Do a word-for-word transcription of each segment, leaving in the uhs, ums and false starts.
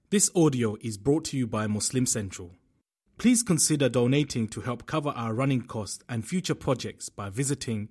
This audio is brought to you by Muslim Central. Please consider donating to help cover our running costs and future projects by visiting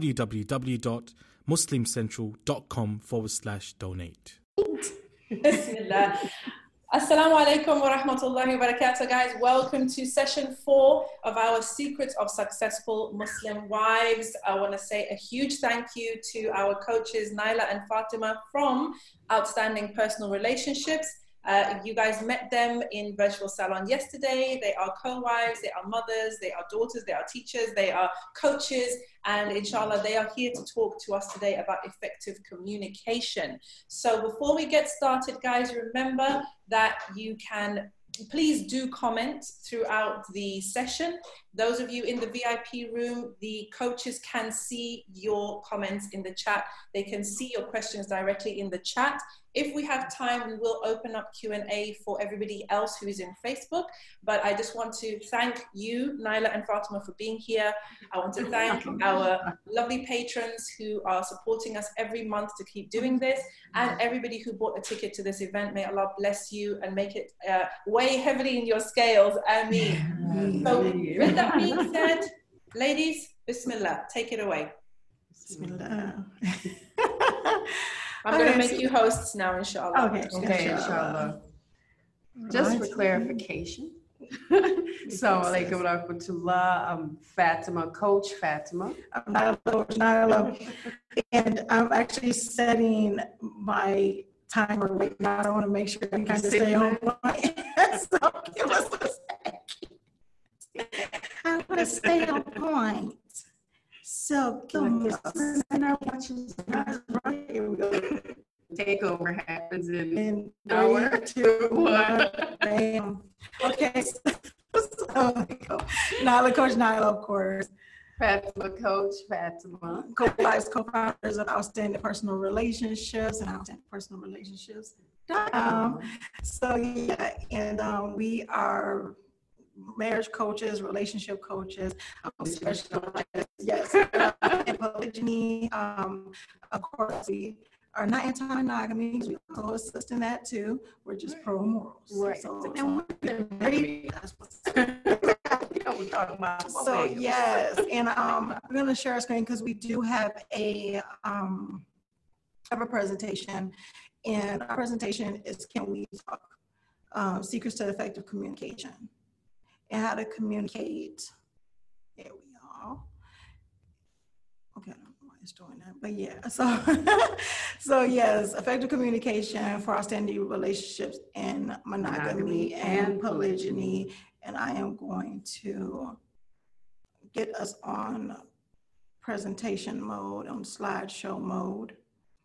www.muslimcentral.com forward slash donate. Bismillah. Assalamu alaikum wa rahmatullahi wa barakatuh, guys. Welcome to session four of our Secrets of Successful Muslim Wives. I want to say a huge thank you to our coaches, Naila and Fatima from Outstanding Personal Relationships. Uh, you guys met them in Virtual Salon yesterday. They are co-wives, they are mothers, they are daughters, they are teachers, they are coaches, and inshallah, they are here to talk to us today about effective communication. So before we get started, guys, remember that you can please do comment throughout the session. Those of you in the V I P room, the coaches can see your comments in the chat. They can see your questions directly in the chat. If we have time, we will open up Q and A for everybody else who is in Facebook. But I just want to thank you, Naila and Fatima, for being here. I want to thank our lovely patrons who are supporting us every month to keep doing this, and everybody who bought a ticket to this event. May Allah bless you and make it uh, weigh heavily in your scales. Ameen. So with that being said, ladies, Bismillah, take it away. Bismillah. I'm okay, going to make so, you hosts now, inshallah. Okay, okay, inshallah. Just right. For clarification. Assalamu alaikum wa rahmatullah. I'm Fatima, Coach Fatima. I'm Naila, Naila. And I'm actually setting my timer right now. I want to make sure I kind of stay on point. So give us a second. I want to stay on point. So, here we go. Takeover happens in, in an hour, two, one, bam. Okay, so, so Naila, Coach Naila, of course. Fatima, Coach Fatima. Co-wives, co-founders of Outstanding Personal Relationships and Outstanding Personal Relationships. Um, so, yeah, and um, we are marriage coaches, relationship coaches, um, specialists, yes, and polygyny. Um, of course, we are not anti-monogamy. We also assist in that too. We're just pro-morals. Right. So, and we're very, so yes, and um, I'm going to share a screen because we do have a um, have a presentation, and our presentation is "Can We Talk? Um, Secrets to Effective Communication." And how to communicate. There we are. Okay, I don't know why it's doing that, but yeah. So, so yes, effective communication for outstanding relationships in monogamy and polygyny. And I am going to get us on presentation mode, on slideshow mode.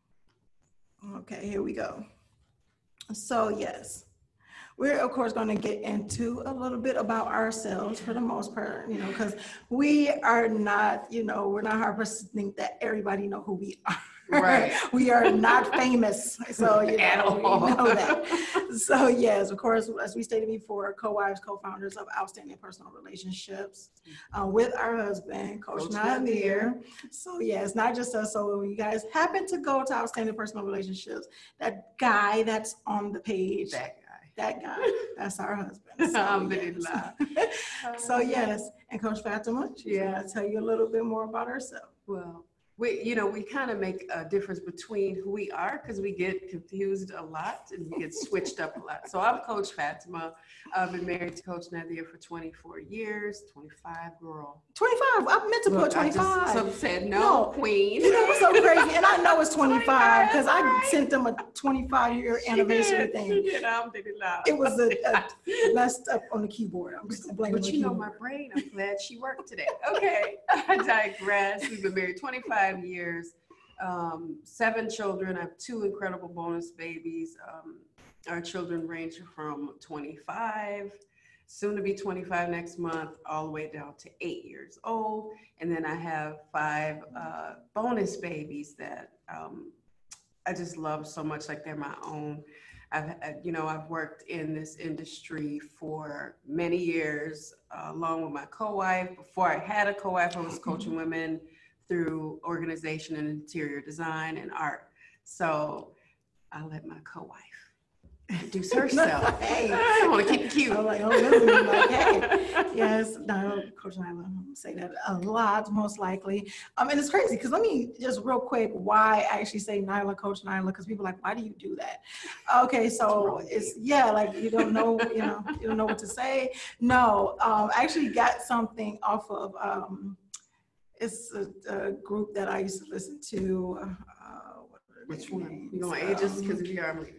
Okay, here we go. So yes. We're, of course, going to get into a little bit about ourselves for the most part, you know, because we are not, you know, we're not hard pressed to think that everybody know who we are. Right. We are not famous. So, you know, we know that. So, yes, of course, as we stated before, co-wives, co-founders of Outstanding Personal Relationships uh, with our husband, Coach, Coach Nadir. So, yeah, it's not just us. So, when you guys happen to go to Outstanding Personal Relationships, that guy that's on the page, that That guy, that's our husband. So, yes. So yes, and Coach Fatima, she's yeah. going to tell you a little bit more about herself. Well, we, you know, we kind of make a difference between who we are because we get confused a lot and we get switched up a lot. So I'm Coach Fatima. I've been married to Coach Nadir for twenty-four years, twenty-five, girl. twenty-five, I meant to Look, put twenty-five. I just said no, no, queen. You know what's so crazy? And I know it's twenty-five because I right. sent them a twenty-five year anniversary did. thing. She did. I'm did it loud. It was a, a messed up on the keyboard. I'm just blaming But the you know keyboard. my brain, I'm glad she worked today. Okay, I digress. We've been married twenty-five years, um, seven children. I have two incredible bonus babies. Um, our children range from twenty-five, soon to be twenty-five next month, all the way down to eight years old. And then I have five uh, bonus babies that um, I just love so much, like they're my own. I've, you know, I've worked in this industry for many years, uh, along with my co-wife. Before I had a co-wife, I was coaching women through organization and interior design and art. So I let my co-wife introduce herself. Hey. I want to keep it cute. I'm like, oh, listen, like, hey, yes, no, Coach Nyla, say that a lot, most likely. Um, and it's crazy because let me just real quick why I actually say Nyla, Coach Nyla, because people are like, why do you do that? Okay, so it's yeah, like you don't know, you know, you don't know what to say. No, um, I actually got something off of um, it's a, a group that I used to listen to. Uh, what are Which their one? names? You gonna age us because if you are, I'm leaving.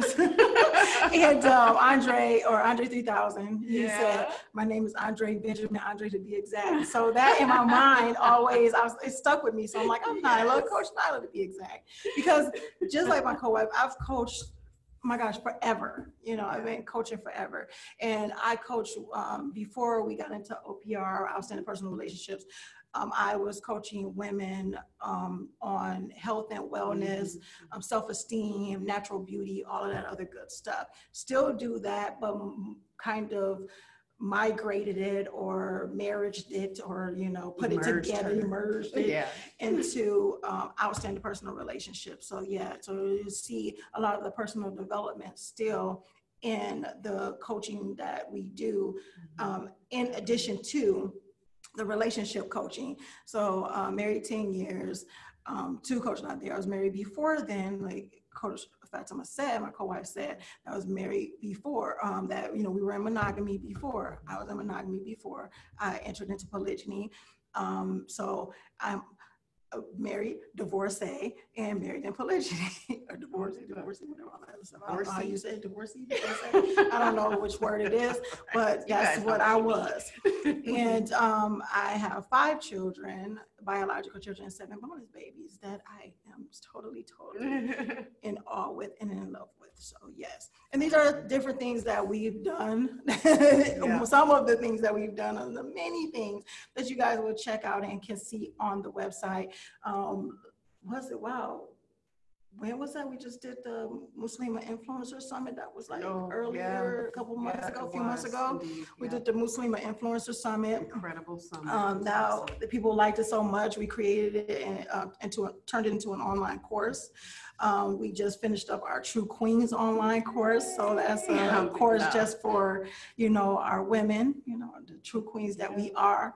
And um, Andre or Andre three thousand, he Yeah. said, "My name is Andre Benjamin, Andre to be exact." So that in my mind always, I was, it stuck with me. So I'm like, I'm Nyla, Yes. Coach Nyla to be exact, because just like my co-wife, I've coached. Oh my gosh, forever. You know, I've been coaching forever, and I coached um, before we got into O P R, outstanding personal relationships. Um, I was coaching women um, on health and wellness, um, self-esteem, natural beauty, all of that other good stuff. Still do that, but m- kind of migrated it or marriaged it or, you know, put Merged it together, her. merged it Yeah. into um, outstanding personal relationships. So yeah, so you see a lot of the personal development still in the coaching that we do, um, in addition to the relationship coaching. So uh, married ten years, um, to Coach Not There. I was married before then, like Coach Fatima said, my co-wife said, I was married before, um, that, you know, we were in monogamy before. I was in monogamy before I entered into polygyny. Um, so I'm married, divorcee, and married in polygyny, or divorcee, divorcee, whatever all that stuff. I don't know how you say divorcee, divorcee. I don't know which word it is, but that's what I was. And um, I have five children, biological children, and seven bonus babies that I am totally, totally in awe with and in love with. So yes, and these are different things that we've done. Yeah. Some of the things that we've done, and the many things that you guys will check out and can see on the website. Um, was it, wow, when was that? We just did the Muslima Influencer Summit. That was like oh, earlier, yeah. a couple months yeah, ago, a few was, months ago. Indeed, we yeah. did the Muslima Influencer Summit. Incredible summit. Um, now awesome. The people liked it so much, we created it and uh, into a, turned it into an online course. Um, we just finished up our True Queens online course. So that's a yeah, course just for, you know, our women, you know, the true queens that we are.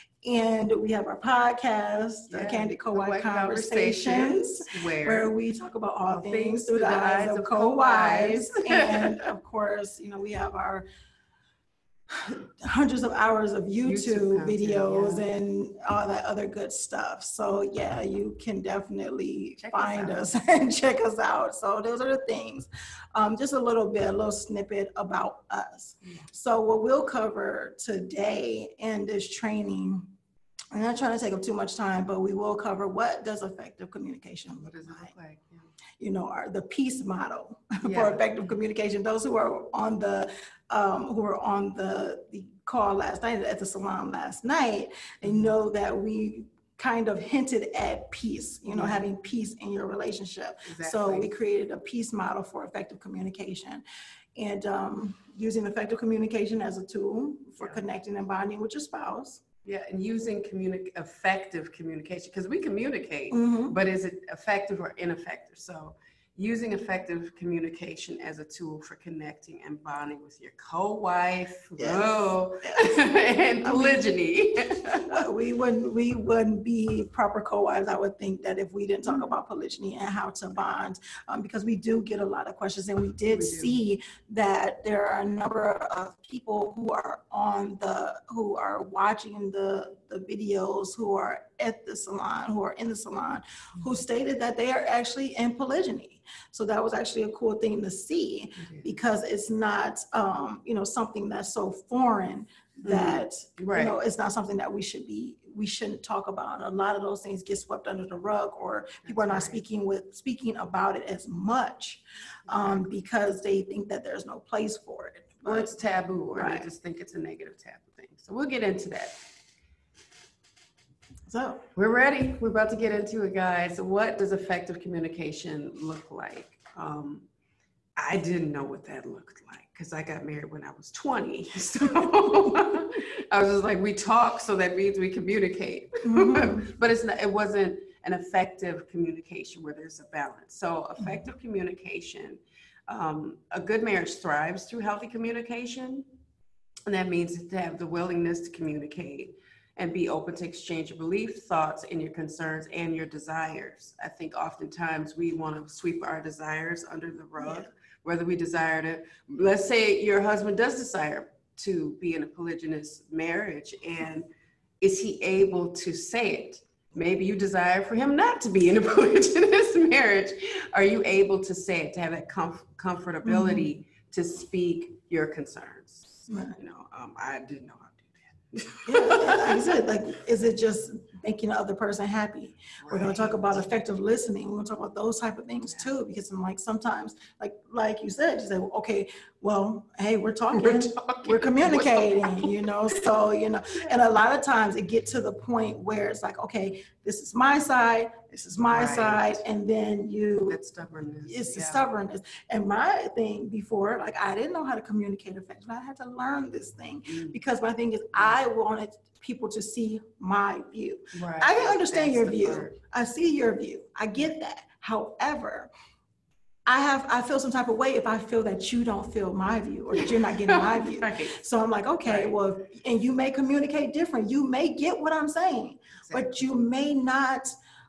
And we have our podcast, yeah. Candid Co-Wife Conversations, Conversations, where, where we talk about all, all things, things through the, the eyes, eyes of co-wives. And of course, you know, we have our hundreds of hours of YouTube, YouTube content, videos yeah. and all that other good stuff. So yeah, you can definitely check find us, us and check us out. So those are the things. Um, just a little bit, a little snippet about us. Yeah. So what we'll cover today in this training, I'm not trying to take up too much time, but we will cover what does effective communication look what does it like. Look like? Yeah. You know, our, the PEACE model yeah. for effective communication. Those who are on the um, who were on the, the call last night at the salon last night, they know that we kind of hinted at peace, you know, mm-hmm. having peace in your relationship. Exactly. So we created a PEACE model for effective communication, and um, using effective communication as a tool for yeah. connecting and bonding with your spouse. Yeah, and using communi- effective communication, because we communicate, mm-hmm. but is it effective or ineffective? So using effective communication as a tool for connecting and bonding with your co-wife, yes. oh, yes. and polygyny. we wouldn't we wouldn't be proper co-wives, I would think, that if we didn't talk about polygyny and how to bond, um, because we do get a lot of questions, and we did we see that there are a number of people who are on the who are watching the the videos, who are at the salon, who are in the salon, who stated that they are actually in polygyny. So that was actually a cool thing to see, because it's not, um, you know, something that's so foreign that, mm-hmm. right. you know, it's not something that we should be, we shouldn't talk about. A lot of those things get swept under the rug, or people that's are not right. speaking with, speaking about it as much, um, right. because they think that there's no place for it. Or it's taboo, or right. they just think it's a negative taboo thing. So we'll get into that. So we're ready. We're about to get into it, guys. What does effective communication look like? Um, I didn't know what that looked like, because I got married when I was twenty. So I was just like, we talk, so that means we communicate. Mm-hmm. But it's not, it wasn't an effective communication where there's a balance. So effective mm-hmm. communication Um, a good marriage thrives through healthy communication. And that means to have the willingness to communicate and be open to exchange your beliefs, thoughts, and your concerns and your desires. I think oftentimes we want to sweep our desires under the rug, yeah. whether we desire to, let's say your husband does desire to be in a polygynous marriage, and is he able to say it? Maybe you desire for him not to be in a polygynous marriage. Are you able to say it, to have that comf- comfortability mm-hmm. to speak your concerns? Right. You know, um, I didn't know how to do that. Yeah, like I said, like, is it just making the other person happy? Right. We're going to talk about effective listening. We're going to talk about those type of things yeah. too, because I'm like, sometimes, like, like you said, you say, well, okay, well, hey, we're talking, we're, talking. we're communicating, we're you know, so, you know, and a lot of times it gets to the point where it's like, okay, this is my side, this is my right. side, and then you, that stubbornness. It's the yeah. stubbornness. And my thing before, like, I didn't know how to communicate effectively. I had to learn this thing mm. because my thing is, I wanted people to see my view. Right. I can understand That's your view. Part. I see your view. I get that. However, I have, I feel some type of way if I feel that you don't feel my view or that you're not getting my view. Right. So I'm like, okay, right. well, and you may communicate different. You may get what I'm saying, exactly. but you may not,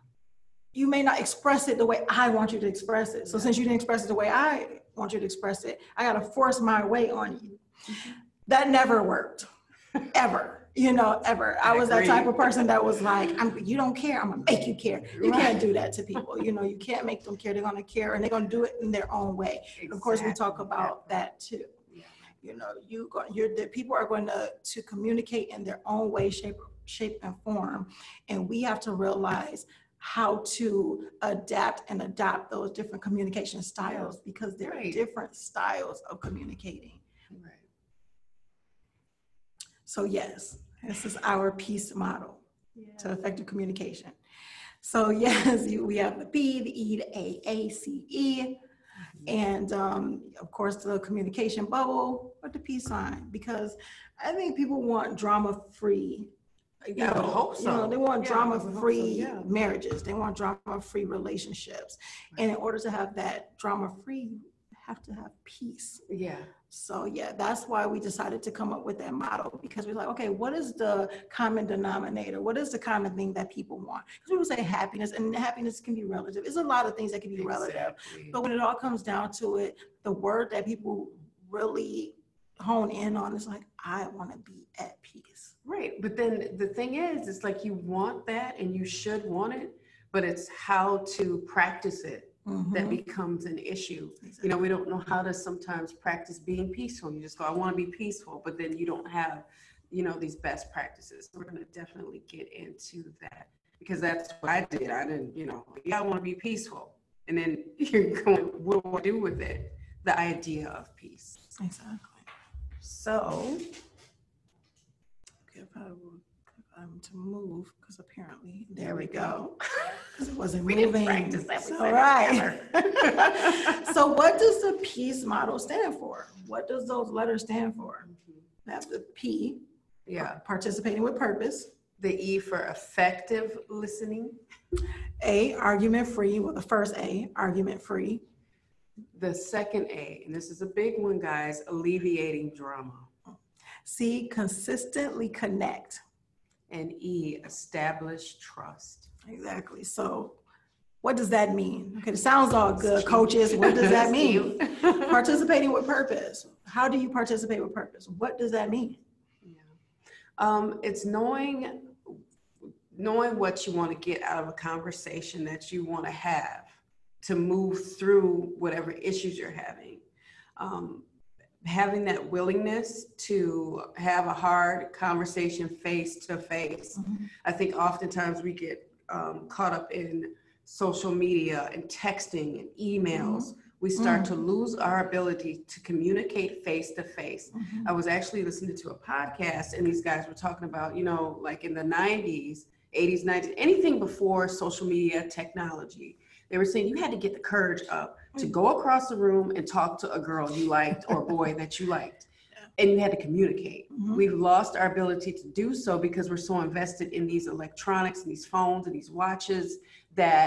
you may not express it the way I want you to express it. So yeah. since you didn't express it the way I want you to express it, I got to force my way on you. Mm-hmm. That never worked, ever. You know, ever. I, I was agree. That type of person that was like, I'm, you don't care, I'm gonna make you care. You right. can't do that to people. You know, you can't make them care. They're gonna care, and they're gonna do it in their own way. Exactly. Of course, we talk about yeah. that too. Yeah. You know, you go, you're the people are going to to communicate in their own way, shape, shape, and form, and we have to realize how to adapt and adopt those different communication styles yeah. because there right. are different styles of communicating. Right. So yes, this is our PEACE model yeah. to effective communication. So yes, we have the P, the E, the A, A, C, E, mm-hmm. and um, of course the communication bubble, but the peace sign, because I think people want drama-free. You yeah, know, I hope so. You know, they want yeah, drama-free so, yeah. marriages. They want drama-free relationships. Right. And in order to have that drama-free, you have to have peace. Yeah. So yeah, that's why we decided to come up with that model, because we're like, okay, what is the common denominator? What is the common thing that people want? Because people say happiness, and happiness can be relative. There's a lot of things that can be exactly. relative. But when it all comes down to it, the word that people really hone in on is like, I want to be at peace. Right. But then the thing is, it's like you want that and you should want it, but it's how to practice it. Mm-hmm. That becomes an issue. Exactly. You know, we don't know how to sometimes practice being peaceful. You just go, I want to be peaceful, but then you don't have, you know, these best practices. We're going to definitely get into that, because that's what I did. I didn't, you know, yeah, I want to be peaceful. And then you're going, what do I do with it? The idea of peace. Exactly. So, okay, if I will Um, to move, because apparently there, there we go, because it wasn't we moving. Didn't practice that. So, right. So what does the PEACE model stand for? What does those letters stand for? Mm-hmm. That's the P, yeah, participating with purpose. The E for effective listening. A, argument free. Well, the first A, argument free. The second A, and this is a big one, guys, alleviating drama. C, consistently connect. And E, establish trust. Exactly. So what does that mean? Okay, it sounds all good, coaches. What does that mean? Participating with purpose. How do you participate with purpose? What does that mean? Yeah. Um, it's knowing, knowing what you want to get out of a conversation that you want to have to move through whatever issues you're having. Um, having that willingness to have a hard conversation face to face. Mm-hmm. I think oftentimes we get um, caught up in social media and texting and emails. Mm-hmm. We start mm-hmm. to lose our ability to communicate face to face. Mm-hmm. I was actually listening to a podcast, and these guys were talking about, you know, like in the nineties, eighties, nineties, anything before social media technology. They were saying you had to get the courage up to go across the room and talk to a girl you liked or boy that you liked. And you had to communicate. Mm-hmm. We've lost our ability to do so because we're so invested in these electronics and these phones and these watches that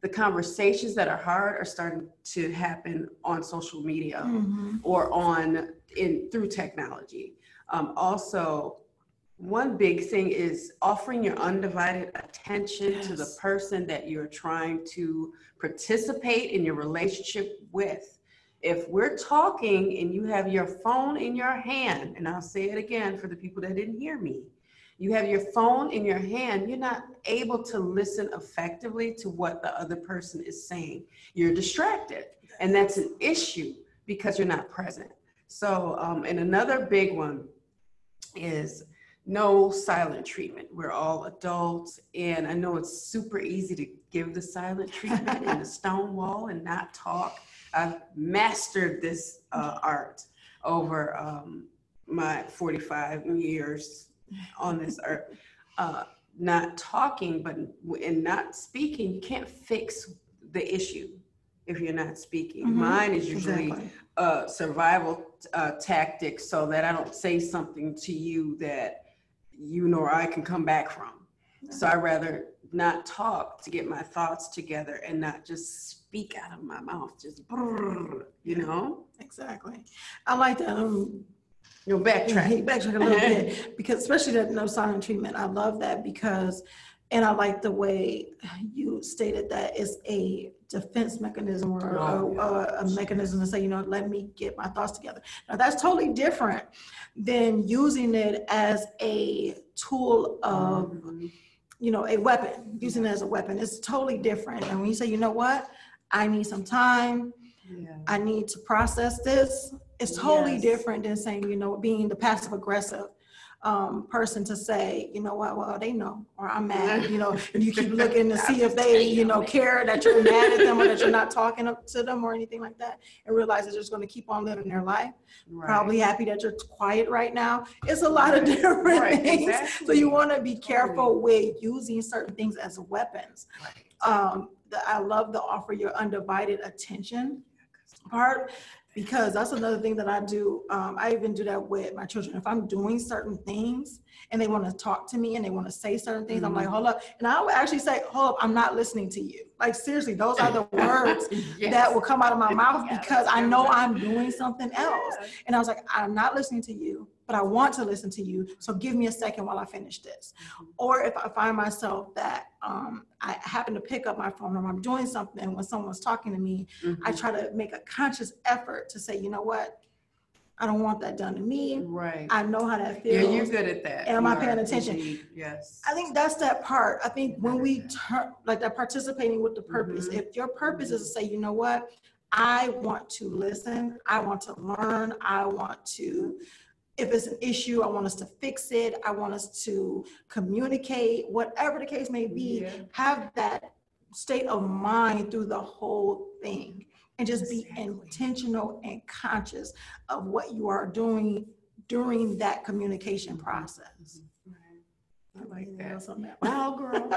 the conversations that are hard are starting to happen on social media Mhm. or on in through technology. Um, also, one big thing is offering your undivided attention Yes. to the person that you're trying to participate in your relationship with. If we're talking and you have your phone in your hand, and I'll say it again for the people that didn't hear me, you have your phone in your hand, you're not able to listen effectively to what the other person is saying. You're distracted, and that's an issue because you're not present. So, um, and another big one is no silent treatment. We're all adults, and I know it's super easy to give the silent treatment in the stone wall and not talk. I've mastered this uh, art over um, my forty-five years on this earth. Uh, not talking, but in not speaking, you can't fix the issue if you're not speaking. Mhm. Mine is usually Exactly. uh, survival uh, tactic so that I don't say something to you that you nor I can come back from. So I'd rather not talk to get my thoughts together and not just speak out of my mouth, just brrr, you know? Exactly. I like that. Um, You'll backtrack. backtrack a little bit, because especially that no silent treatment. I love that because, and I like the way you stated that it's a defense mechanism or, Oh, or, or a mechanism to say, you know, let me get my thoughts together. Now that's totally different than using it as a tool of, Mhm. you know, a weapon, using it as a weapon. It's totally different. And when you say, you know what, I need some time, Yeah. I need to process this, it's totally Yes. different than saying, you know, being the passive aggressive um, person to say, you know what, well, they know, or I'm mad, you know, and you keep looking to see if they, you know, care that you're mad at them or that you're not talking to them or anything like that, and realize that they're just going to keep on living their life. Right. Probably happy that you're quiet right now. It's a lot of Right. different Right, things. exactly. So you want to be careful with using certain things as weapons. Right. Um, the, I love the offer your undivided attention part, because that's another thing that I do. Um, I even do that with my children. If I'm doing certain things and they want to talk to me and they want to say certain things, I'm like, hold up. And I would actually say, hold up, I'm not listening to you. Like, seriously, those are the words Yes. that will come out of my mouth Yeah, because that's I know good. I'm doing something else. Yeah. And I was like, I'm not listening to you, but I want to listen to you. So give me a second while I finish this. Mhm. Or if I find myself that um, I happen to pick up my phone or I'm doing something when someone's talking to me, I Mhm. try to make a conscious effort to say, you know what? I don't want that done to me. Right. I know how that Yeah, feels. you're good at that. And am I You paying are, attention? indeed. Yes. I think that's that part. I think when Better we that. turn, like that participating with the purpose, Mhm. if your purpose is to say, you know what? I want to listen. I want to learn. I want to, if it's an issue, I want us to fix it. I want us to communicate, whatever the case may be, Yeah. have that state of mind through the whole thing. And just be Exactly. intentional and conscious of what you are doing during that communication process. Right. I like Anything that. else on that? No, girl.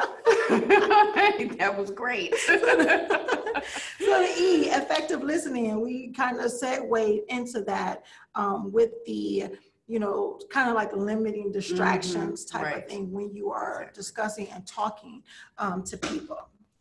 That was great. So the E, effective listening, we kind of segue into that um, with the, you know, kind of like limiting distractions Mhm, type right. of thing when you are Exactly. discussing and talking um, to people.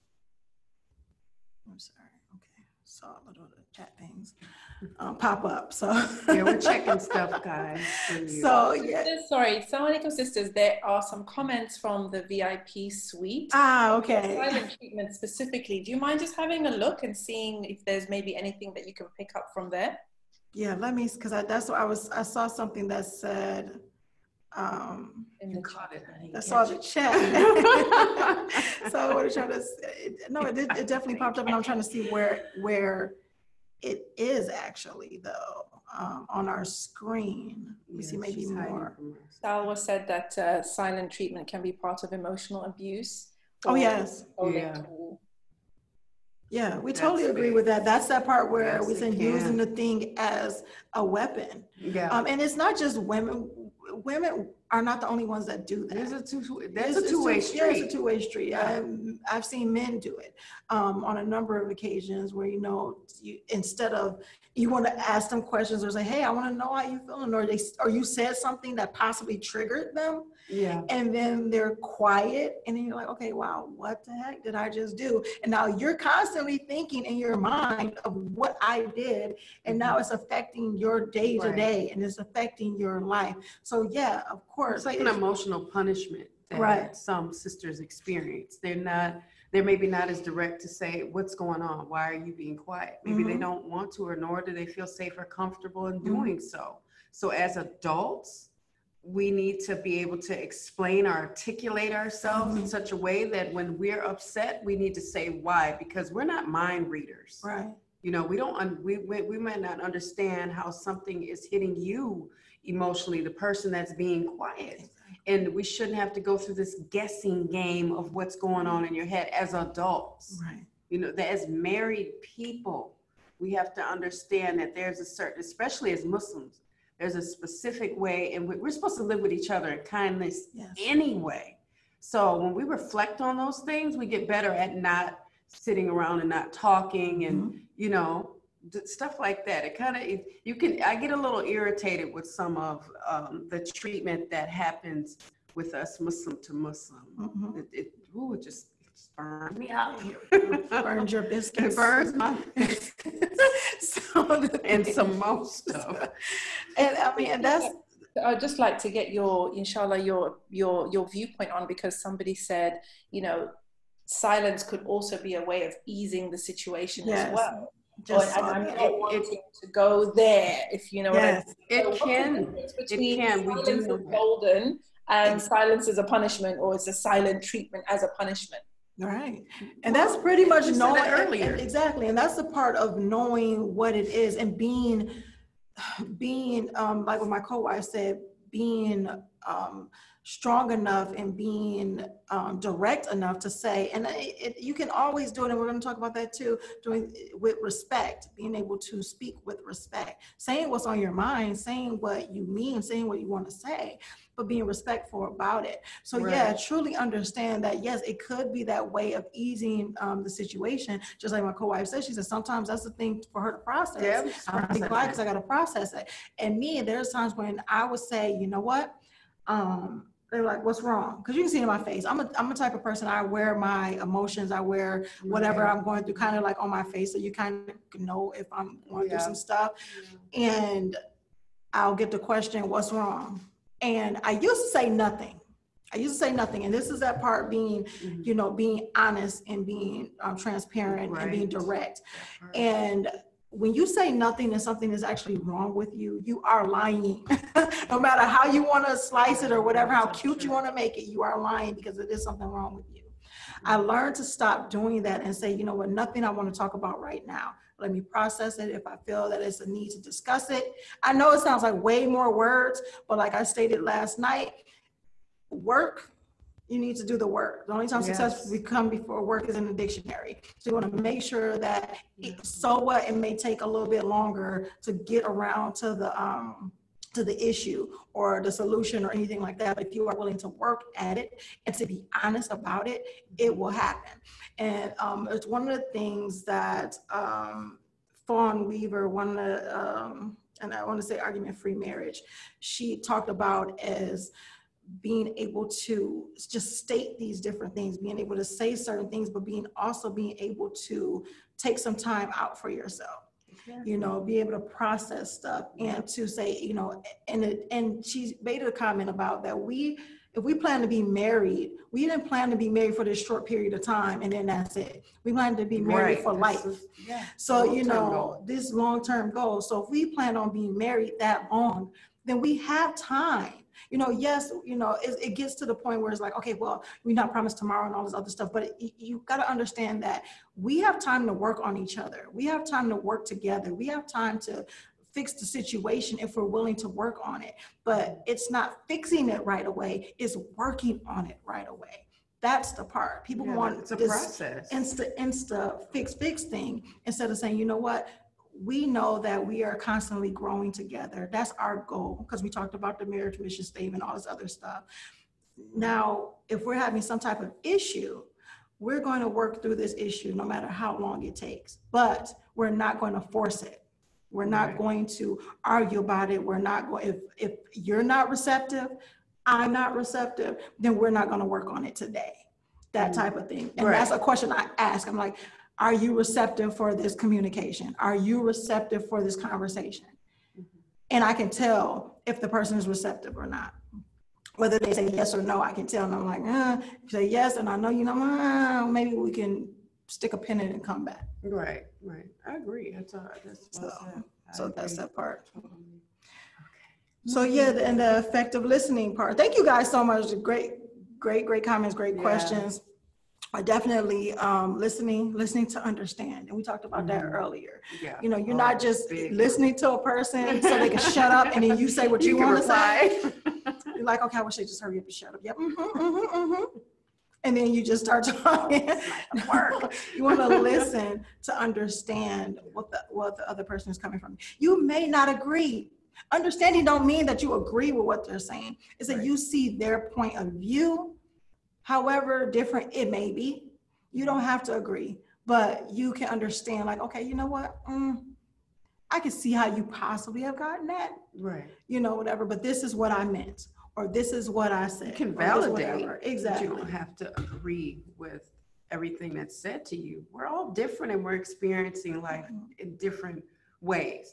I'm sorry. Okay. So a little of the chat things um, pop up. So Yeah, we're checking stuff, guys. for you. So yeah. Sisters, sorry, Assalamu alaikum sisters, there are some comments from the V I P suite. Ah, okay. Silent treatment specifically. Do you mind just having a look and seeing if there's maybe anything that you can pick up from there? Yeah, let me, because I, that's what I was, I saw something that said, um, In You the caught it, honey. I saw the chat. So I want to try to, it, no, it, did, it definitely popped up, and I'm trying to see where, where it is actually though, um, on our screen. Let me see, Yeah, maybe she's hiding more. from us. Salwa said that uh, silent treatment can be part of emotional abuse. Oh, or yes. controlling Yeah. tool. Yeah, we That's totally agree big. with that. That's that part where Yes, we it said using can. the thing as a weapon. Yeah. Um, and it's not just women. women are not the only ones that do that. There's a two, that's It's- a two-way it's street. Yeah, it's a two-way street. I, I've seen men do it um, on a number of occasions where, you know, you, instead of, you want to ask them questions or say, hey, I want to know how you feeling, or they, or you said something that possibly triggered them. Yeah. And then they're quiet, and then you're like, okay, wow, what the heck did I just do? And now you're constantly thinking in your mind of what I did, and now it's affecting your day to day, and it's affecting your life. So yeah, of course. It's like an emotional punishment that Right. some sisters experience. They're not, they're maybe not as direct to say, what's going on? Why are you being quiet? Maybe Mhm. they don't want to, or nor do they feel safe or comfortable in Mhm. doing so. So as adults, we need to be able to explain or articulate ourselves in such a way that when we're upset, we need to say why, because we're not mind readers. Right. You know, we don't, un- we, we, we might not understand how something is hitting you emotionally, the person that's being quiet. And we shouldn't have to go through this guessing game of what's going on in your head as adults. Right. You know, that as married people, we have to understand that there's a certain, especially as Muslims, there's a specific way, and we're supposed to live with each other in kindness Yes. anyway. So when we reflect on those things, we get better at not sitting around and not talking and, Mhm. you know, d- stuff like that. It kind of, you can, I get a little irritated with some of um, the treatment that happens with us Muslim to Muslim. Mhm. It, it, ooh, it just it's burned me out. Burns your biscuits. It burns my biscuits. So the And thing- some most stuff. And I mean, and that's, I'd just like to get your, inshallah, your your your viewpoint on, because somebody said, you know, silence could also be a way of easing the situation Yes. as well. just, Or, and I'm saw not that. wanting to go there, if you know what I Yes. mean. It So what's the can, difference it between can, we do silence know is that. golden and silence is a punishment, or it's a silent treatment as a punishment? Right. And that's pretty much we said knowing that earlier. and- exactly. And that's the part of knowing what it is and being, being, um, like what my co-wife said, being, um, strong enough and being, um, direct enough to say, and it, it, you can always do it. And we're going to talk about that too, doing with respect, being able to speak with respect, saying what's on your mind, saying what you mean, saying what you want to say, but being respectful about it. So Right. yeah, truly understand that, yes, it could be that way of easing um, the situation. Just like my co-wife said, she said, sometimes that's the thing for her to process. Yeah, I'm be quiet because I got to process it. And me, there's times when I would say, you know what? Um, they're like, what's wrong? Because you can see it in my face. I'm a, I'm a type of person, I wear my emotions, I wear whatever Right. I'm going through kind of like on my face. So you kind of know if I'm going Yeah. through some stuff. And I'll get the question, what's wrong? And I used to say nothing. I used to say nothing. And this is that part being, Mhm. you know, being honest and being um, transparent and being Right. direct. That part. And when you say nothing and something is actually wrong with you, you are lying. No matter how you want to slice it or whatever, how cute you want to make it, you are lying because it is something wrong with you. I learned to stop doing that and say, you know what, nothing I want to talk about right now. Let me process it. If I feel that it's a need to discuss it. I know it sounds like way more words, but like I stated last night, work, you need to do the work. The only time success Yes. we come before work is in the dictionary. So you want to make sure that, it, so what, it may take a little bit longer to get around to the, um, to the issue or the solution or anything like that. But if you are willing to work at it and to be honest about it, it will happen. And um, it's one of the things that um, Fawn Weaver, one of the, um, and I want to say argument-free marriage, she talked about as being able to just state these different things, being able to say certain things, but being also being able to take some time out for yourself. You know, be able to process stuff and to say, you know, and it, and she made a comment about that we, if we plan to be married, we didn't plan to be married for this short period of time and then that's it. We plan to be married Right. for This life. is- yeah. So, you Long-term know, goal. this long-term goal. So if we plan on being married that long, then we have time. You know, yes, you know, it, it gets to the point where it's like, okay, well, we're not promised tomorrow and all this other stuff, but it, you got to understand that we have time to work on each other. We have time to work together. We have time to fix the situation if we're willing to work on it. But it's not fixing it right away, it's working on it right away. That's the part. People Yeah, want it's a this process. insta, insta fix, fix thing instead of saying, you know what? we know that we are constantly growing together. That's our goal, because we talked about the marriage mission statement, all this other stuff. Now, if we're having some type of issue, we're going to work through this issue no matter how long it takes, but we're not going to force it. We're not Right. going to argue about it. We're not going, if, if you're not receptive, I'm not receptive, then we're not going to work on it today. That type of thing. And Right. that's a question I ask. I'm like, are you receptive for this communication? Are you receptive for this conversation? And I can tell if the person is receptive or not. Whether they say yes or no, I can tell. And I'm like, uh, if you say yes, and I know, you know, uh, maybe we can stick a pin in it and come back. Right, right. I agree. That's all. That's well So, said. I so that's agree. that part. Totally. So yeah, the- and the effective listening part. Thank you guys so much. Great, great, great comments, great Yeah. questions. I definitely um, listening, listening to understand. And we talked about that Mhm. earlier. Yeah. You know, you're Oh, not just big. listening to a person so they can shut up and then you say what you, can want to say. reply. You're like, okay, I wish they just hurry up and shut up. Yep. Mm-hmm, mm-hmm, mm-hmm. And then you just start talking. Work. You want to listen to understand what the what the other person is coming from. You may not agree. Understanding don't mean that you agree with what they're saying. It's that Right. you see their point of view, however different it may be. You don't have to agree, but you can understand, like, okay, you know what? Mm, I can see how you possibly have gotten that, Right. you know, whatever, but this is what I meant, or this is what I said. You can or this validate. whatever. But Exactly. you don't have to agree with everything that's said to you. We're all different and we're experiencing life in different ways.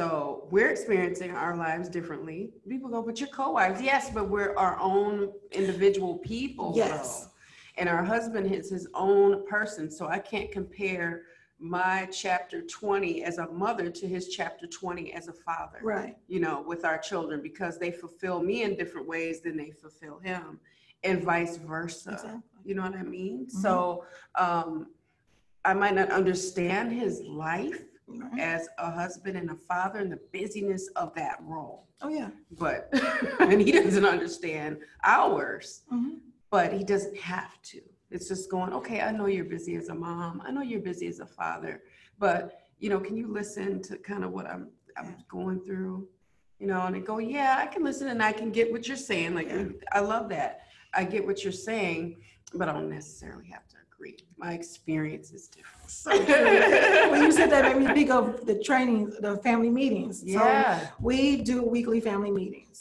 So we're experiencing our lives differently. People go, but you're co-wives. Yes, but we're our own individual people. Yes. Though. And our husband is his own person. So I can't compare my chapter twenty as a mother to his chapter twenty as a father. Right. You know, with our children, because they fulfill me in different ways than they fulfill him, and vice versa. Exactly. You know what I mean? Mhm. So um, I might not understand his life Right. as a husband and a father and the busyness of that role, Oh yeah. but and he doesn't understand ours, Mhm. but he doesn't have to. It's just going, okay, I know you're busy as a mom. I know you're busy as a father, but you know, can you listen to kind of what I'm I'm going through? You know, and I go, yeah, I can listen and I can get what you're saying. Like, Yeah. I love that. I get what you're saying, but I don't necessarily have to agree. My experience is different. So true. When you said that, made me think of the training, the family meetings. Yeah. So we do weekly family meetings,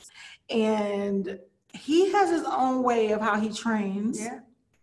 and he has his own way of how he trains. Yeah.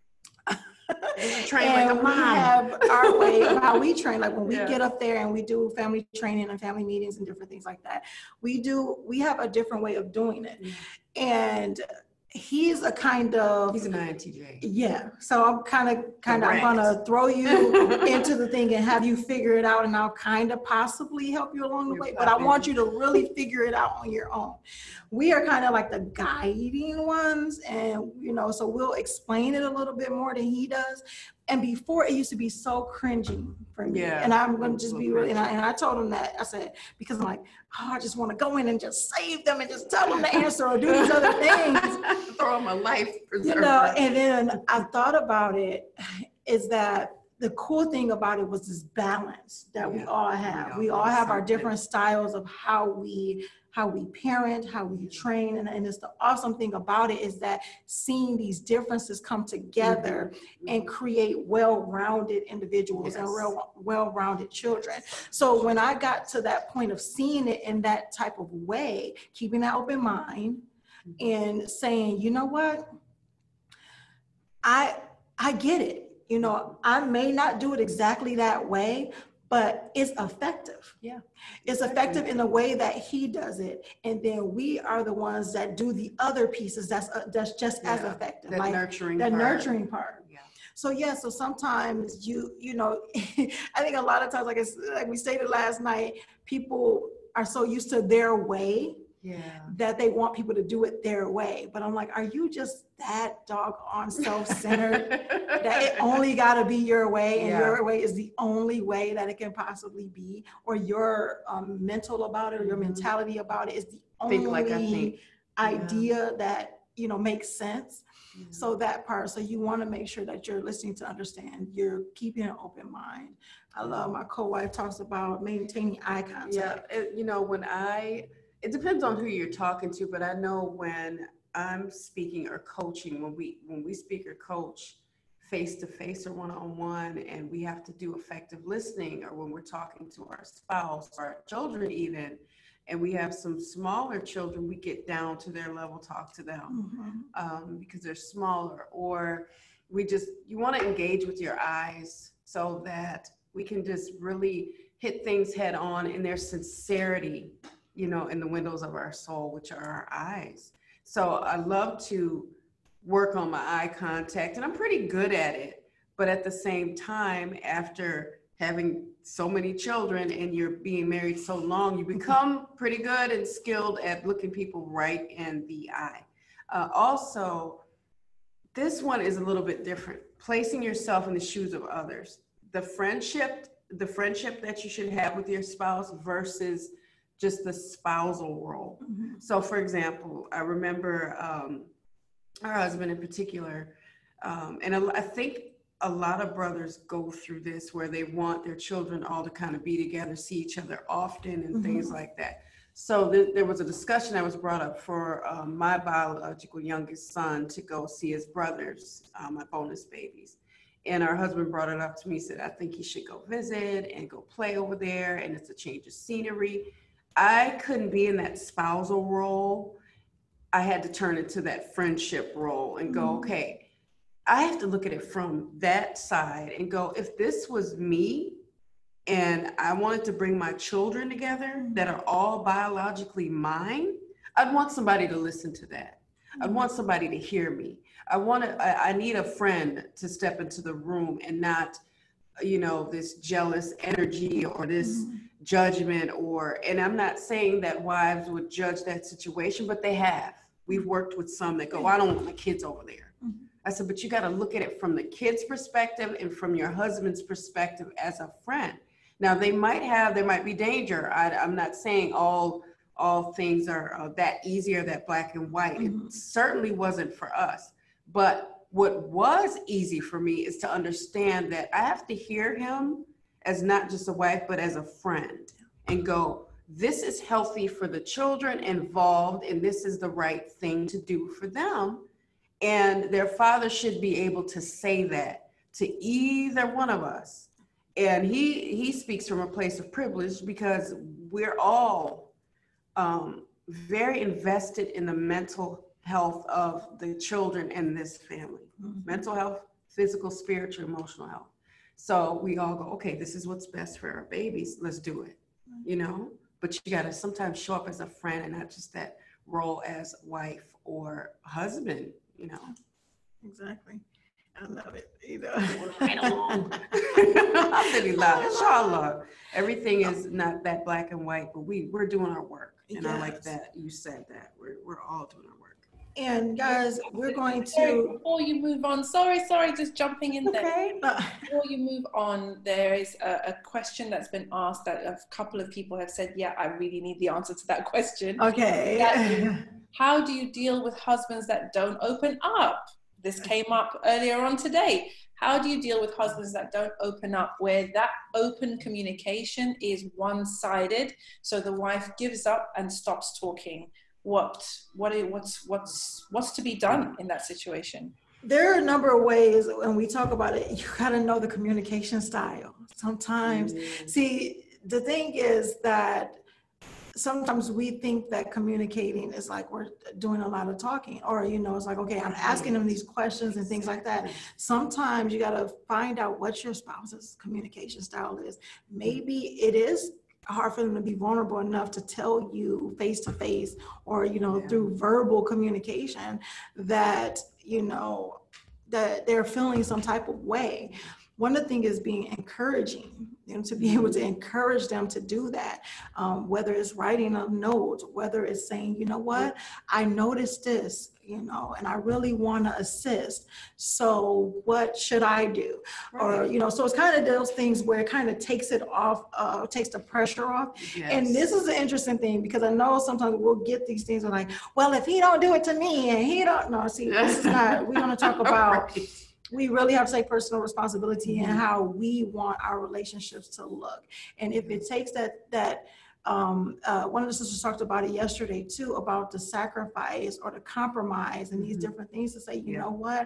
Train like And a we mom. have our way of how we train. Like when we Yeah. get up there and we do family training and family meetings and different things like that, we do, we have a different way of doing it. Yeah. And he's a kind of, He's an I N T J. yeah. So I'm kind of, kind of, I'm Correct. gonna throw you into the thing and have you figure it out, and I'll kind of possibly help you along the You're way, but I popping. want you to really figure it out on your own. We are kind of like the guiding ones, and you know, so we'll explain it a little bit more than he does. And before, it used to be so cringy for me. Yeah, And I'm it gonna was just so be really, and I, cringy. and I told him that, I said, because I'm like, oh, I just want to go in and just save them and just tell them the answer or do these other things. Throw him a life preserver. You know, and then I thought about it, is that the cool thing about it was this balance that we Yeah, all have. all We all have have our something. different styles of how we how we parent, how we train, and, and it's the awesome thing about it is that seeing these differences come together and create well-rounded individuals and Yes. real well-rounded children. So when I got to that point of seeing it in that type of way, keeping that open mind and saying, you know what, I I get it. You know, I may not do it exactly that way, but it's effective. Yeah. It's effective in the way that he does it. And then we are the ones that do the other pieces that's uh, that's just as Yeah, effective. that like nurturing the part. nurturing part. Yeah. So yeah, so sometimes you, you know, I think a lot of times, like it's, like we stated last night, people are so used to their way Yeah. that they want people to do it their way. But I'm like, are you just that doggone self-centered that it only got to be your way, and Yeah. your way is the only way that it can possibly be, or your um, mental about it, or your Mhm. mentality about it is the Think only like I think. idea that you know, make sense. Mm-hmm. So that part, so you want to make sure that you're listening to understand, you're keeping an open mind. I love my co-wife talks about maintaining eye contact. Yeah, it, you know, when I, it depends on who you're talking to, but I know when I'm speaking or coaching, when we, when we speak or coach face-to-face or one-on-one, and we have to do effective listening, or when we're talking to our spouse or our children even, and we have some smaller children, we get down to their level, talk to them, mm-hmm. um, because they're smaller, or we just, you want to engage with your eyes so that we can just really hit things head on in their sincerity, you know, in the windows of our soul, which are our eyes. So I love to work on my eye contact, and I'm pretty good at it. But at the same time, after having so many children and you're being married so long, you become pretty good and skilled at looking people right in the eye. Uh, also, this one is a little bit different, placing yourself in the shoes of others. The friendship, the friendship that you should have with your spouse versus just the spousal role. Mm-hmm. So for example, I remember um, our husband in particular, um, and I, I think a lot of brothers go through this where they want their children all to kind of be together, see each other often and mm-hmm. things like that. So th- there was a discussion that was brought up for um, my biological youngest son to go see his brothers, uh, my bonus babies. And our husband brought it up to me, said, I think he should go visit and go play over there, and it's a change of scenery. I couldn't be in that spousal role. I had to turn it to that friendship role and go, mm-hmm. okay, I have to look at it from that side and go, if this was me and I wanted to bring my children together that are all biologically mine, I'd want somebody to listen to that. Mm-hmm. I'd want somebody to hear me. I want to, I, I need a friend to step into the room and not, you know, this jealous energy or this mm-hmm. judgment or, and I'm not saying that wives would judge that situation, but they have. We've worked with some that go, well, I don't want my kids over there. Mm-hmm. I said, but you got to look at it from the kid's perspective and from your husband's perspective as a friend. Now they might have, there might be danger. I, I'm not saying all, all things are uh, that easy or that black and white. Mm-hmm. It certainly wasn't for us. But what was easy for me is to understand that I have to hear him as not just a wife, but as a friend and go, this is healthy for the children involved, and this is the right thing to do for them. And their father should be able to say that to either one of us. And he, he speaks from a place of privilege because we're all um, very invested in the mental health of the children in this family. Mm-hmm. Mental health, physical, spiritual, emotional health. So we all go, okay, this is what's best for our babies. Let's do it, you know? But you got to sometimes show up as a friend and not just that role as wife or husband, you know? Exactly. I love it. You know, right along. Alhamdulillah, inshallah. Everything is not that black and white, but we, we're doing our work. And yes. I like that you said that. We're, we're all doing our work. And guys, we're going to... Before you move on, sorry, sorry, just jumping in okay. there. Before you move on, there is a, a question that's been asked that a couple of people have said, yeah, I really need the answer to that question. Okay. Is, how do you deal with husbands that don't open up? This came up earlier on today. How do you deal with husbands that don't open up, where that open communication is one-sided, so the wife gives up and stops talking? What, what, what's, what's, what's to be done in that situation? There are a number of ways when we talk about it. You got to know the communication style. Sometimes, mm. see, the thing is that sometimes we think that communicating is like we're doing a lot of talking, or, you know, it's like, okay, I'm asking them these questions and things like that. Sometimes you got to find out what your spouse's communication style is. Maybe it is hard for them to be vulnerable enough to tell you face to face, or, you know, yeah. through verbal communication that, you know, that they're feeling some type of way. one of the things is being encouraging, you know, to be able to encourage them to do that. Um, whether it's writing a note, whether it's saying, you know what, I noticed this, you know, and I really want to assist. So what should I do? Right. Or, you know, so it's kind of those things where it kind of takes it off, uh, takes the pressure off. Yes. And this is an interesting thing, because I know sometimes we'll get these things like, well, if he don't do it to me and he don't, no, see, this is not, we're going to talk about, right. We really have to take personal responsibility in mm-hmm. how we want our relationships to look. And if it takes that, that, Um, uh, one of the sisters talked about it yesterday too, about the sacrifice or the compromise and these mm-hmm. different things to say, you yeah. know what,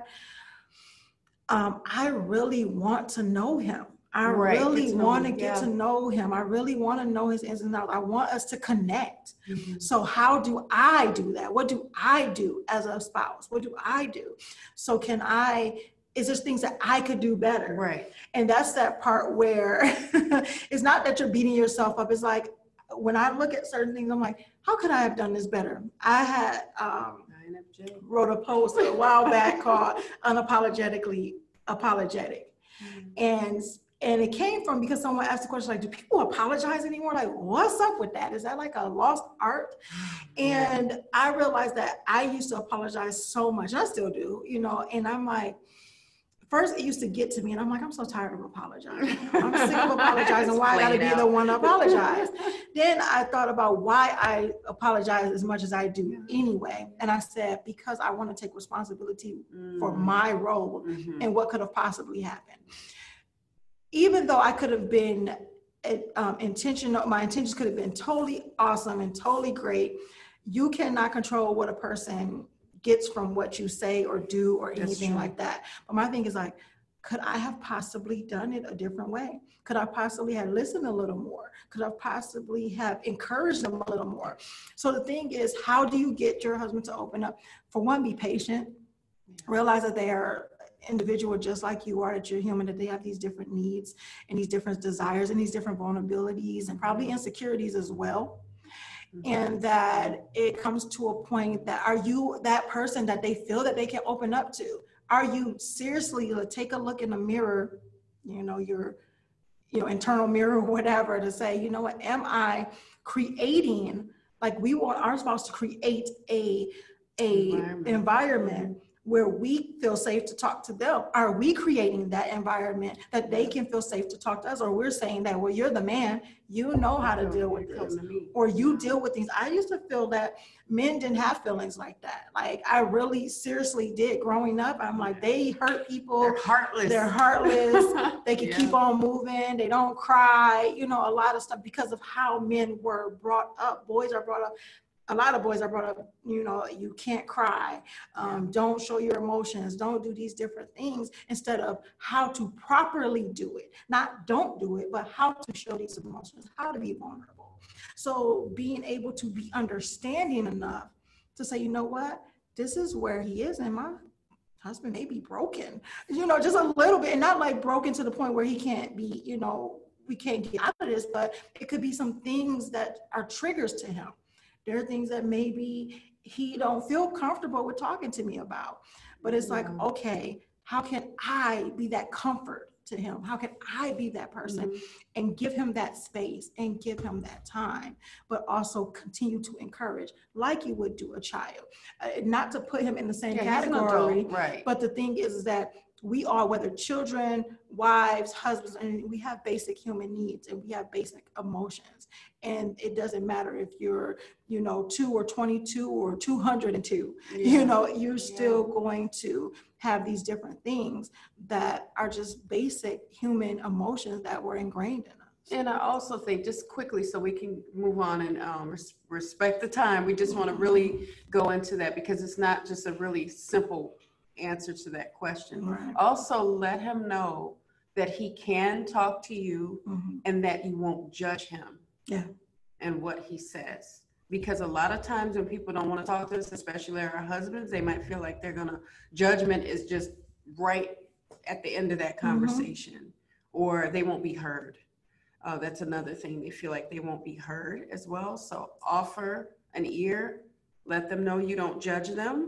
um, I really want to know him. I right. really want to get yeah. to know him. I really want to know his ins and outs. I want us to connect. Mm-hmm. So how do I do that? What do I do as a spouse? What do I do? So can I, is there things that I could do better? Right. And that's that part where it's not that you're beating yourself up. It's like, when I look at certain things, I'm like, how could I have done this better? I had um, wrote a post a while back called Unapologetically Apologetic. Mm-hmm. And and it came from because someone asked the question, like, do people apologize anymore? Like, what's up with that? Is that like a lost art? And yeah. I realized that I used to apologize so much. I still do, you know, and I'm like, first, it used to get to me, and I'm like, I'm so tired of apologizing. I'm sick of apologizing. Why I gotta be the one to apologize? Then I thought about why I apologize as much as I do anyway. And I said, because I want to take responsibility mm. for my role mm-hmm. and what could have possibly happened. Even though I could have been um, intentional, my intentions could have been totally awesome and totally great. You cannot control what a person gets from what you say or do or anything like that. But my thing is like, could I have possibly done it a different way? Could I possibly have listened a little more? Could I possibly have encouraged them a little more? So the thing is, how do you get your husband to open up? For one, be patient. Realize that they are individual just like you are, that you're human, that they have these different needs and these different desires and these different vulnerabilities and probably insecurities as well. And that it comes to a point that, are you that person that they feel that they can open up to? Are you seriously, like, take a look in the mirror, you know, your, you know, internal mirror or whatever, to say, you know what, am I creating, like, we want our spouse to create a, a environment, environment where we feel safe to talk to them? Are we creating that environment that they can feel safe to talk to us? Or we're saying that, well, you're the man, you know how to deal with this, or you deal with things. I used to feel that men didn't have feelings like that. Like, I really seriously did growing up. I'm like, they hurt people. They're heartless. They're heartless. They can yeah. keep on moving. They don't cry, you know, a lot of stuff because of how men were brought up. Boys are brought up. A lot of boys are brought up, you know, you can't cry, um, don't show your emotions, don't do these different things, instead of how to properly do it. Not don't do it, but how to show these emotions, how to be vulnerable. So being able to be understanding enough to say, you know what, this is where he is, and my husband may be broken, you know, just a little bit, and not like broken to the point where he can't be, you know, we can't get out of this, but it could be some things that are triggers to him. There are things that maybe he don't feel comfortable with talking to me about, but it's like, okay, how can I be that comfort to him? How can I be that person mm-hmm. and give him that space and give him that time, but also continue to encourage like you would do a child, uh, not to put him in the same yeah, category, right? But the thing is, is that we are, whether children, wives, husbands, and we have basic human needs and we have basic emotions. And it doesn't matter if you're, you know, two or twenty-two or two hundred two, yeah. you know, you're still yeah. going to have these different things that are just basic human emotions that were ingrained in us. And I also think, just quickly, so we can move on and um, res- respect the time, we just want to really go into that, because it's not just a really simple answer to that question. Right. Also, let him know that he can talk to you mm-hmm. and that you won't judge him yeah. and what he says. Because a lot of times when people don't want to talk to us, especially our husbands, they might feel like they're gonna, judgment is just right at the end of that conversation, mm-hmm. or they won't be heard. Uh, that's another thing. They feel like they won't be heard as well. So offer an ear, let them know you don't judge them,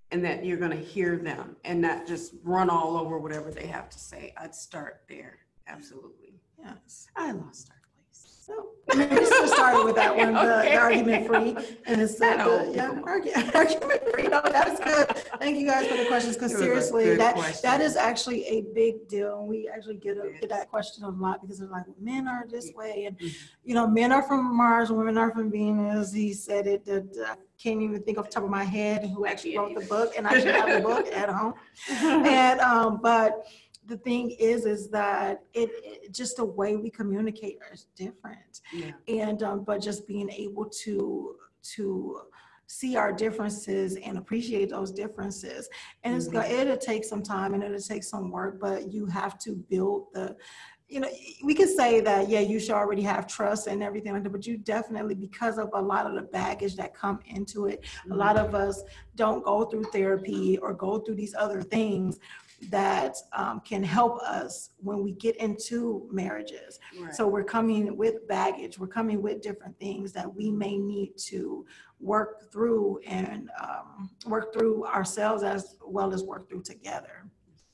and that you're going to hear them and not just run all over whatever they have to say. I'd start there. Absolutely. Yes. I lost our place. So I mean, we still started with that one, the, Okay. the argument free, and it's the, I know. the yeah, argu- argument free. No, that's good. Thank you guys for the questions, because It was a seriously, good that question. that is actually a big deal, and we actually get a, get that question a lot, because they're like, men are this way, and Mhm. you know, men are from Mars, women are from Venus. He said it. That I can't even think off the top of my head who actually wrote the book, and I actually have the book at home. And um, but the thing is, is that it, it just the way we communicate is different. Yeah. And um, but just being able to to see our differences and appreciate those differences, and it's Mhm. go it'll take some time and it'll take some work, but you have to build the, you know, we can say that, yeah, you should already have trust and everything like that, but you definitely, because of a lot of the baggage that come into it, a lot of us don't go through therapy or go through these other things that um, can help us when we get into marriages. Right. So we're coming with baggage, we're coming with different things that we may need to work through and um, work through ourselves as well as work through together.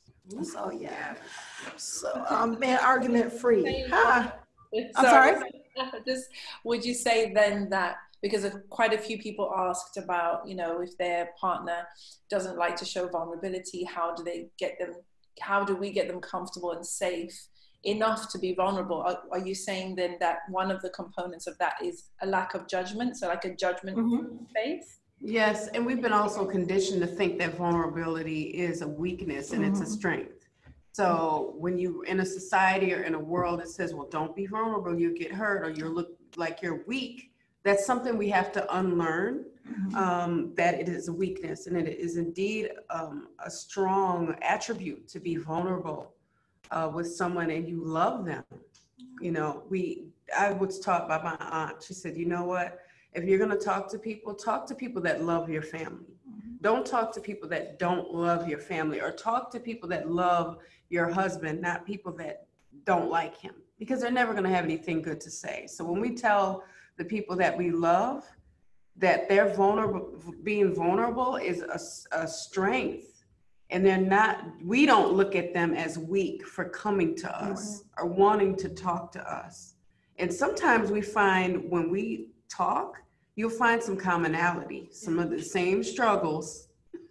So yeah, so um, man, argument free. Ha. I'm sorry? Just, would you say then that, because of quite a few people asked about, you know, if their partner doesn't like to show vulnerability, how do they get them, how do we get them comfortable and safe enough to be vulnerable? Are, are you saying then that one of the components of that is a lack of judgment? So like a judgment Mhm. space? Yes, and we've been also conditioned to think that vulnerability is a weakness and it's a Mhm. strength. So when you're in a society or in a world that says, well, don't be vulnerable, you get hurt, or you look like you're weak, that's something we have to unlearn, Mhm. um, that it is a weakness, and it is indeed um, a strong attribute to be vulnerable uh, with someone and you love them. You know, we, I was taught by my aunt, she said, you know what, if you're going to talk to people, talk to people that love your family. Don't talk to people that don't love your family, or talk to people that love your husband, not people that don't like him, because they're never going to have anything good to say. So when we tell the people that we love that they're vulnerable, being vulnerable is a, a strength, and they're not, we don't look at them as weak for coming to us or wanting to talk to us. And sometimes we find when we talk, you'll find some commonality, some of the same struggles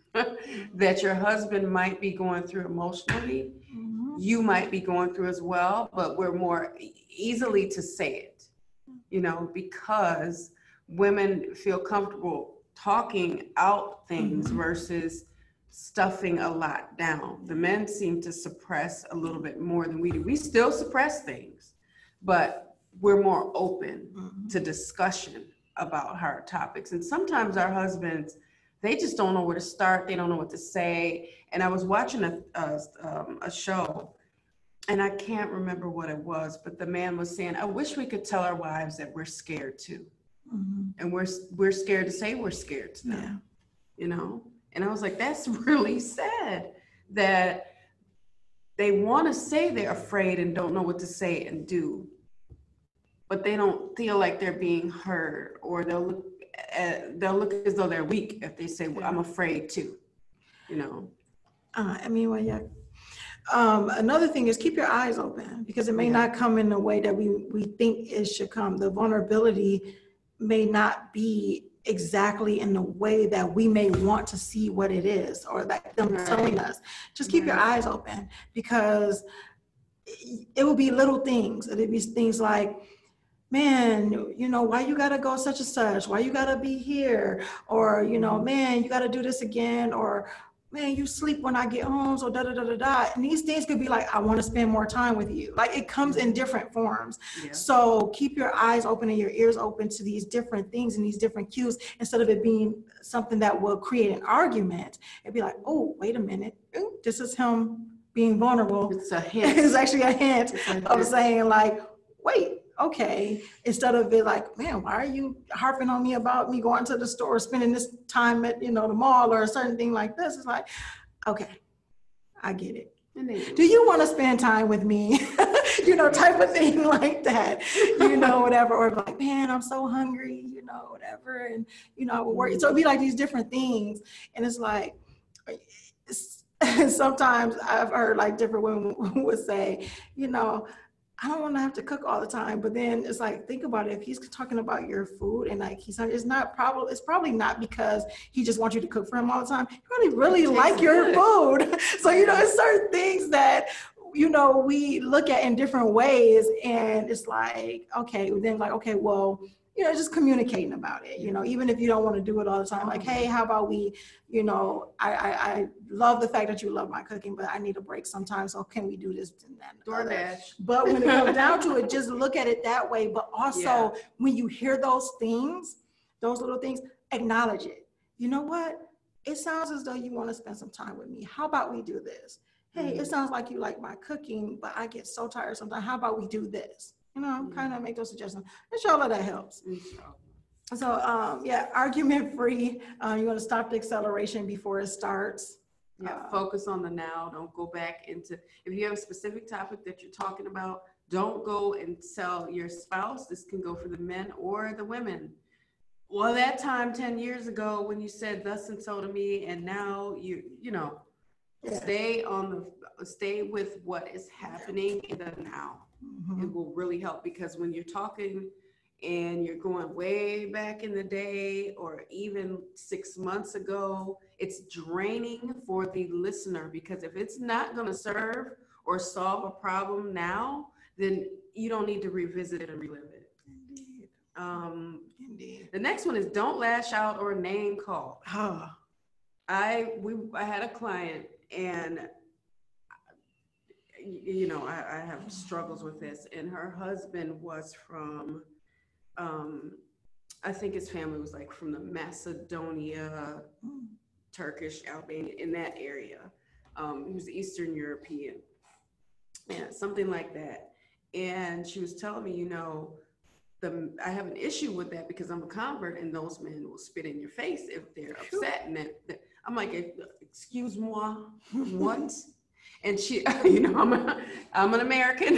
that your husband might be going through emotionally, Mhm. you might be going through as well, but we're more easily to say it, you know, because women feel comfortable talking out things versus stuffing a lot down. The men seem to suppress a little bit more than we do. We still suppress things, but we're more open Mhm. to discussion about hard topics. And sometimes our husbands, they just don't know where to start. They don't know what to say. And I was watching a, a, um, a show, and I can't remember what it was, but the man was saying, I wish we could tell our wives that we're scared too. Mhm. And we're, we're scared to say we're scared to them, Yeah. you know? And I was like, that's really sad that they want to say they're afraid and don't know what to say and do, but they don't feel like they're being heard, or they'll look, at, they'll look as though they're weak if they say, well, I'm afraid too, you know? Uh, I mean, well, yeah. Um, another thing is keep your eyes open, because it may Yeah. not come in the way that we, we think it should come. The vulnerability may not be exactly in the way that we may want to see what it is, or like them Right. telling us. Just keep your Right. eyes open, because it, it will be little things. It'll be things like, man, you know, why you gotta go such and such? Why you gotta be here? Or, you know, man, you gotta do this again. Or, man, you sleep when I get home, so da da da da da. And these things could be like, I want to spend more time with you. Like, it comes in different forms. Yeah. So keep your eyes open and your ears open to these different things and these different cues, instead of it being something that will create an argument. It'd be like, oh, wait a minute, ooh, this is him being vulnerable. It's a hint. It's actually a hint It's a of hint. saying like, wait, okay, instead of it like, man, why are you harping on me about me going to the store, spending this time at, you know, the mall or a certain thing like this? It's like, okay, I get it. And they Do you want to spend time with me? You know, type of thing like that, you know, whatever. Or like, man, I'm so hungry, you know, whatever. And, you know, I would work. So it'd be like these different things. And it's like, sometimes I've heard like different women would say, you know, I don't want to have to cook all the time. But then it's like, think about it. If he's talking about your food and like he's not, it's not probably, it's probably not because he just wants you to cook for him all the time. He really, really like your food. So, you know, it's certain things that, you know, we look at in different ways, and it's like, okay, then like, okay, well, you know, just communicating about it, you know, even if you don't want to do it all the time, like, hey, how about we, you know, I, I, I love the fact that you love my cooking, but I need a break sometimes. So can we do this and that? DoorDash. But when it comes down to it, just look at it that way. But also yeah. when you hear those things, those little things, acknowledge it. You know what? It sounds as though you want to spend some time with me. How about we do this? Hey, mm-hmm. it sounds like you like my cooking, but I get so tired sometimes. How about we do this? You know, mm-hmm. kind of make those suggestions. Inshallah, that helps. Mm-hmm. So, um, yeah, argument free. Uh, you want to stop the acceleration before it starts. Yeah, uh, focus on the now. Don't go back into, if you have a specific topic that you're talking about, don't go and tell your spouse. This can go for the men or the women. Well, that time ten years ago when you said thus and so to me, and now you, you know, yeah. stay on the, stay with what is happening in the now. Mm-hmm. It will really help, because when you're talking and you're going way back in the day or even six months ago, it's draining for the listener, because if it's not going to serve or solve a problem now, then you don't need to revisit it and relive it. Indeed. Um, Indeed. The next one is don't lash out or name call. Oh. I we I had a client, and you know, I, I have struggles with this, and her husband was from, um, I think his family was like from the Macedonia, mm. Turkish, Albania, in that area. Um, he was Eastern European, yeah, something like that. And she was telling me, you know, the I have an issue with that because I'm a convert, and those men will spit in your face if they're upset. And that, that, I'm like, excuse moi, what? And she, you know, I'm, a, I'm an American,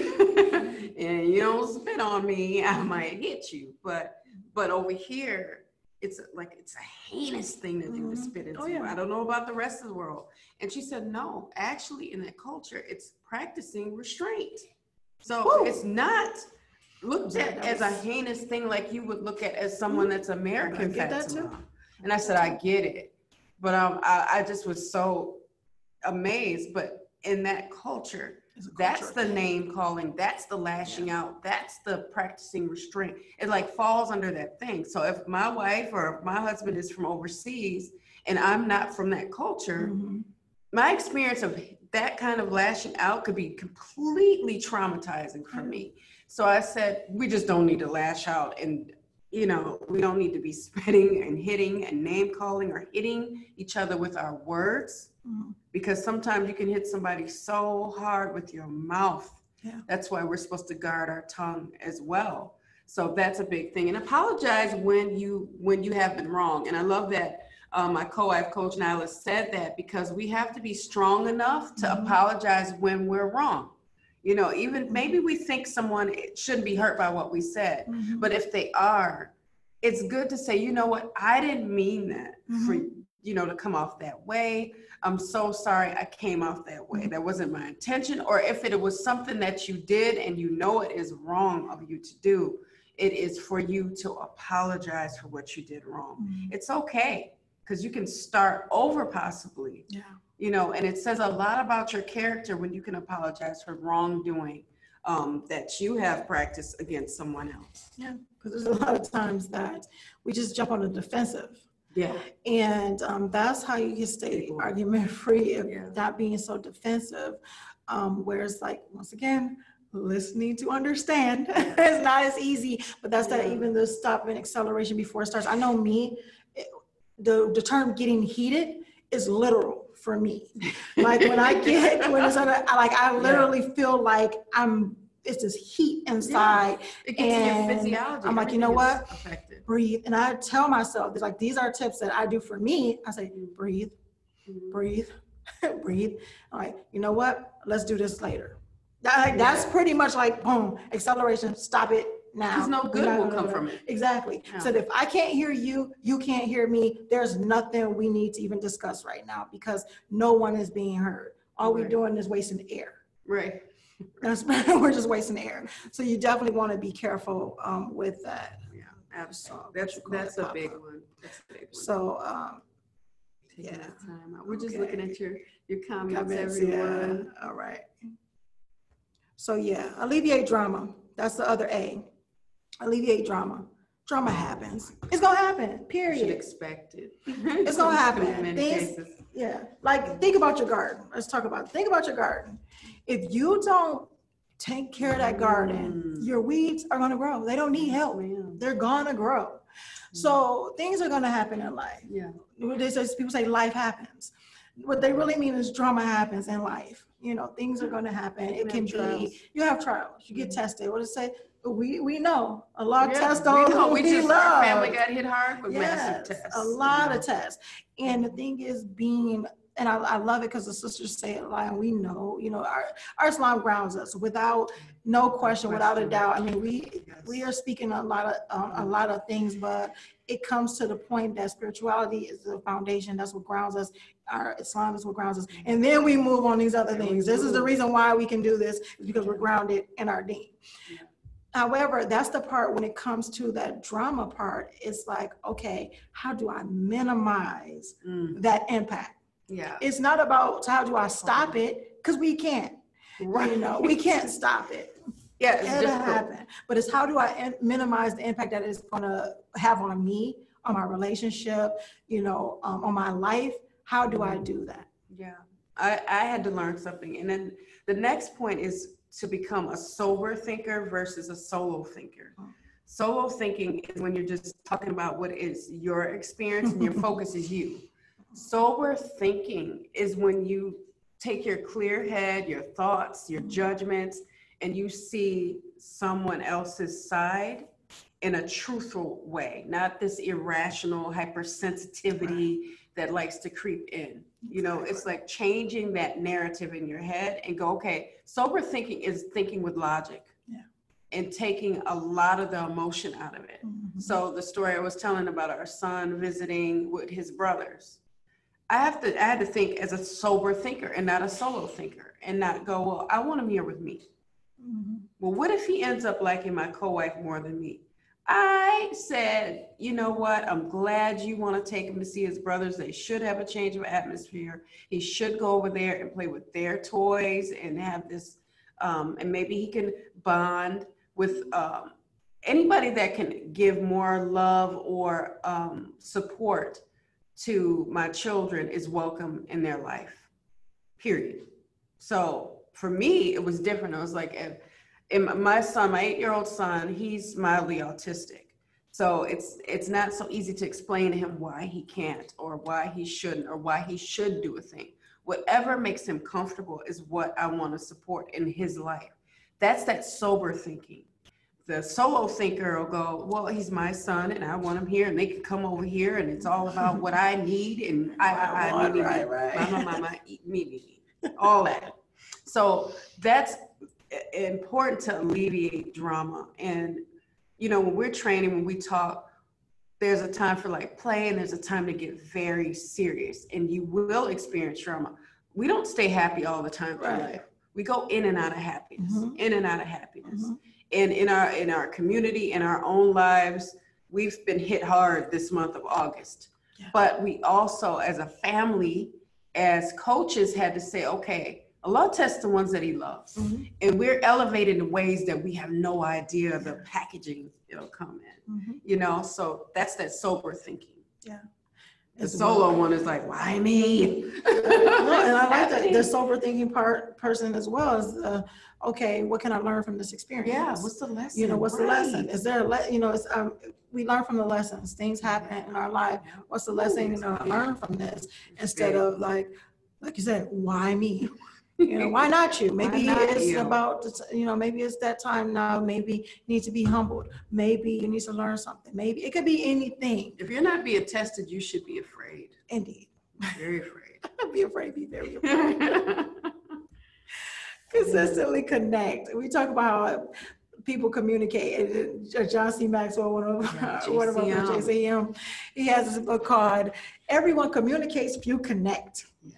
and you don't spit on me, I might hit you. But but over here, it's like, it's a heinous thing to do, mm-hmm. to spit into. Oh, yeah. I don't know about the rest of the world. And she said, no, actually in that culture, it's practicing restraint. So Woo. It's not looked at yeah, as was... a heinous thing like you would look at as someone that's American. I get that too. And I said, I get it. But um, I, I just was so amazed. But in that culture, that's the name calling, that's the lashing yeah. out, that's the practicing restraint. It like falls under that thing. So if my wife or if my husband is from overseas and I'm not from that culture, mm-hmm. my experience of that kind of lashing out could be completely traumatizing for mm-hmm. me. So I said, we just don't need to lash out, and you know, we don't need to be spitting and hitting and name calling or hitting each other with our words. Mm-hmm. Because sometimes you can hit somebody so hard with your mouth. Yeah. That's why we're supposed to guard our tongue as well. So that's a big thing. And apologize when you when you have been wrong. And I love that um, my co-wife, Coach Nyla, said that, because we have to be strong enough to mm-hmm. apologize when we're wrong. You know, even maybe we think someone shouldn't be hurt by what we said, mm-hmm. but if they are, it's good to say, you know what, I didn't mean that mm-hmm. for you know to come off that way. I'm so sorry I came off that way. That wasn't my intention. Or if it was something that you did and you know it is wrong of you to do, it is for you to apologize for what you did wrong. Mm-hmm. It's okay, because you can start over possibly. Yeah. You know, and it says a lot about your character when you can apologize for wrongdoing um, that you have practiced against someone else. Yeah, because there's a lot of times that we just jump on the defensive. Yeah. And um, that's how you can stay argument free, if yeah. not being so defensive. Um, where it's like, once again, listening to understand. It's not as easy, but that's yeah. that even the stop and acceleration before it starts. I know me, it, the, the term getting heated is literal for me. Like when I get, when it's under, like I literally yeah. feel like I'm, it's this heat inside. Yeah. It gets and in your physiology. I'm like, you know what? Affected. Breathe. And I tell myself, like, these are tips that I do for me. I say, breathe, mm-hmm. breathe, breathe. All right, you know what? Let's do this later. That, like, that's pretty much like, boom, acceleration, stop it, now. Because no we're good not will gonna come do it. from it. Exactly. Yeah. So if I can't hear you, you can't hear me, there's nothing we need to even discuss right now because no one is being heard. All we're Right. doing is wasting air. Right. That's, we're just wasting air. So you definitely want to be careful um, with that. Yeah, absolutely. So, That's what you call that's it, a pop big up. one. That's a big one. So um, Taking yeah. the time out. We're just Okay. looking at your your comments, comments, everyone. yeah. All right. So yeah, alleviate drama. That's the other A. Alleviate drama. Drama happens. It's gonna happen. You should Period. expect it. It's gonna In happen. many Things, cases. yeah. Like think about your garden. Let's talk about it. Think about your garden. If you don't take care of that garden, Mm. your weeds are gonna grow. They don't need help. Ma'am. They're gonna grow. So things are gonna happen in life. Yeah. They say, people say life happens. What they really mean is drama happens in life. You know, things are going to happen. You It can have trials. be, you have trials, you get Mhm. tested. What does it say? We, we know a lot of Yeah, tests we on know. who We we just, love. our family got hit hard with massive Yes, tests. a lot of tests. And the thing is being, and I, I love it because the sisters say it a lot, and we know, you know, our, our Islam grounds us without, no question, without a question. doubt. I mean, we, Yes. we are speaking a lot of, um, a lot of things, but it comes to the point that spirituality is the foundation. That's what grounds us. Our Islam is what grounds us. And then we move on these other Then we things. This is the move. reason why we can do this, is because we're grounded in our deen. Yeah. However, that's the part when it comes to that drama part, it's like, okay, how do I minimize Mm, that impact? yeah. It's not about how do I stop it, because we can't. Right. You know, we can't stop it. Yeah, it's It'll difficult. happen. But it's how do I in- minimize the impact that it's gonna have on me, on my relationship, you know, um, on my life? How do I do that? Yeah, I, I had to learn something. And then the next point is to become a sober thinker versus a solo thinker. Oh. Solo thinking is when you're just talking about what is your experience and your focus is you. Sober thinking is when you take your clear head, your thoughts, your judgments, and you see someone else's side in a truthful way, not this irrational hypersensitivity that likes to creep in. You know, it's like changing that narrative in your head and go, okay, sober thinking is thinking with logic. Yeah. And taking a lot of the emotion out of it. Mhm. So the story I was telling about our son visiting with his brothers, I have to, I had to think as a sober thinker and not a solo thinker, and not go, well, I want him here with me. Mhm. Well, what if he ends up liking my co-wife more than me? I said, you know what? I'm glad you want to take him to see his brothers. They should have a change of atmosphere. He should go over there and play with their toys and have this, um, and maybe he can bond with um, anybody that can give more love or um, support to my children is welcome in their life, period. So for me, it was different. I was like, if, and my son, my eight-year-old son, he's mildly autistic. So it's it's not so easy to explain to him why he can't or why he shouldn't or why he should do a thing. Whatever makes him comfortable is what I want to support in his life. That's that sober thinking. The solo thinker will go, well, he's my son and I want him here and they can come over here and it's all about what I need and I, I, I, me, me, Right, me, right. mama, mama, eat me, me, me, all that. So that's important to alleviate drama. And, you know, when we're training, when we talk, there's a time for like play and there's a time to get very serious and you will experience drama. We don't stay happy all the time through Right. life. We go in and out of happiness, Mhm. in and out of happiness. Mhm. And in our in our community, in our own lives, we've been hit hard this month of August. Yeah. But we also, as a family, as coaches, had to say, okay, Allah tests the ones that he loves. Mhm. And we're elevated in ways that we have no idea the packaging it'll come in, Mhm. you know? So that's that sober thinking. Yeah. The As solo well. one is like, why me? No, and I like that the sober thinking part person as well as uh, okay, what can I learn from this experience? Yeah, what's the lesson? You know, what's the Right. lesson? Is there a le- you know, it's um we learn from the lessons. Things happen in our life. What's the lesson you know I learn from this? Instead of like like you said, why me? You know, why not you? Maybe not it's you? about the t- you know, maybe it's that time now. Maybe you need to be humbled. Maybe you need to learn something. Maybe it could be anything. If you're not being tested, you should be afraid. Indeed. Very afraid. Be afraid, be very afraid. Consistently connect. We talk about how people communicate. Uh, John C. Maxwell, one of Yeah, uh, one of our J C M, he has this book called "Everyone Communicates, Few Connect." Yeah.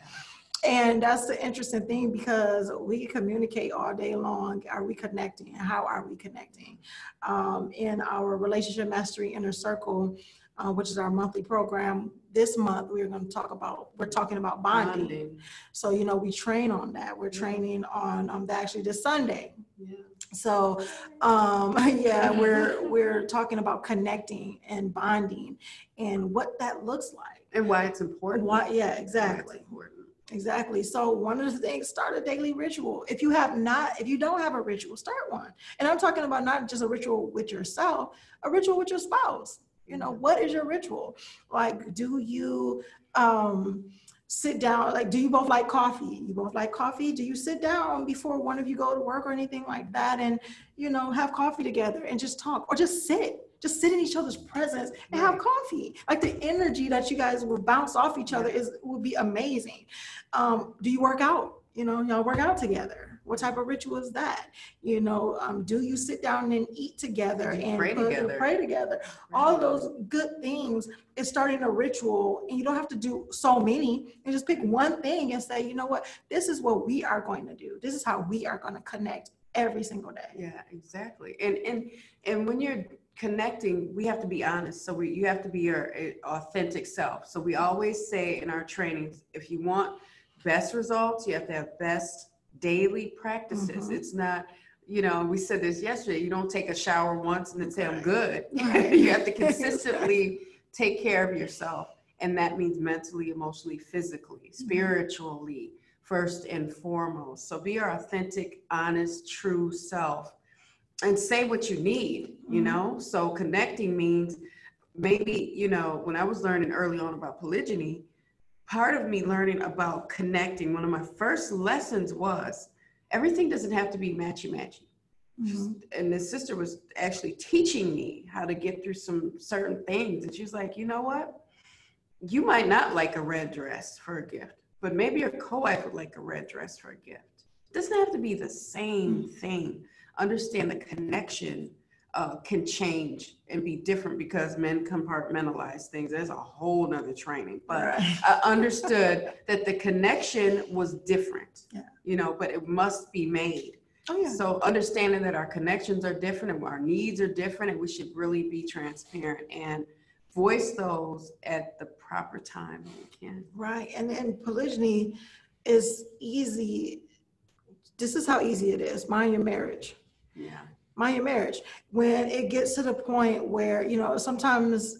And that's the interesting thing, because we communicate all day long. Are we connecting? And how are we connecting? Um, in our Relationship Mastery Inner Circle, uh, which is our monthly program, this month we're going to talk about, we're talking about bonding. bonding. So, you know, we train on that. We're training on um, actually this Sunday. Yeah. So, um, yeah, we're, we're talking about connecting and bonding and what that looks like. And why it's important. Why, yeah, exactly. Important. Exactly. So one of the things, start a daily ritual. If you have not, if you don't have a ritual, start one. And I'm talking about not just a ritual with yourself, a ritual with your spouse. You know, what is your ritual? Like, do you um, sit down? Like, do you both like coffee? You both like coffee? Do you sit down before one of you go to work or anything like that and, you know, have coffee together and just talk, or just sit? Just sit in each other's presence and have coffee. Like, the energy that you guys will bounce off each other is would be amazing. Um, do you work out? You know, y'all work out together. What type of ritual is that? You know, um, do you sit down and eat together and pray put, together? Pray together. All those good things is starting a ritual, and you don't have to do so many. You just pick one thing and say, you know what, this is what we are going to do. This is how we are going to connect every single day. Yeah, exactly. And and and when you're connecting, we have to be honest. So we, you have to be your authentic self. So we always say in our trainings, if you want best results, you have to have best daily practices. Mm-hmm. It's not, you know, we said this yesterday, you don't take a shower once and then say, I'm good. You have to consistently take care of yourself. And that means mentally, emotionally, physically, spiritually, first and foremost. So be your authentic, honest, true self. And say what you need, you know? So connecting means maybe, you know, when I was learning early on about polygyny, part of me learning about connecting, one of my first lessons was everything doesn't have to be matchy-matchy. Mm-hmm. And the sister was actually teaching me how to get through some certain things. And she was like, you know what? You might not like a red dress for a gift, but maybe your co-wife would like a red dress for a gift. It doesn't have to be the same thing. Understand the connection uh, can change and be different because men compartmentalize things. There's a whole nother training, but right. I understood that the connection was different, yeah. you know, but it must be made. Oh, yeah. So understanding that our connections are different and our needs are different, and we should really be transparent and voice those at the proper time when we can. Right. And then polygyny is easy. This is how easy it is. Mind your marriage. Yeah. Mind your marriage. When it gets to the point where, you know, sometimes,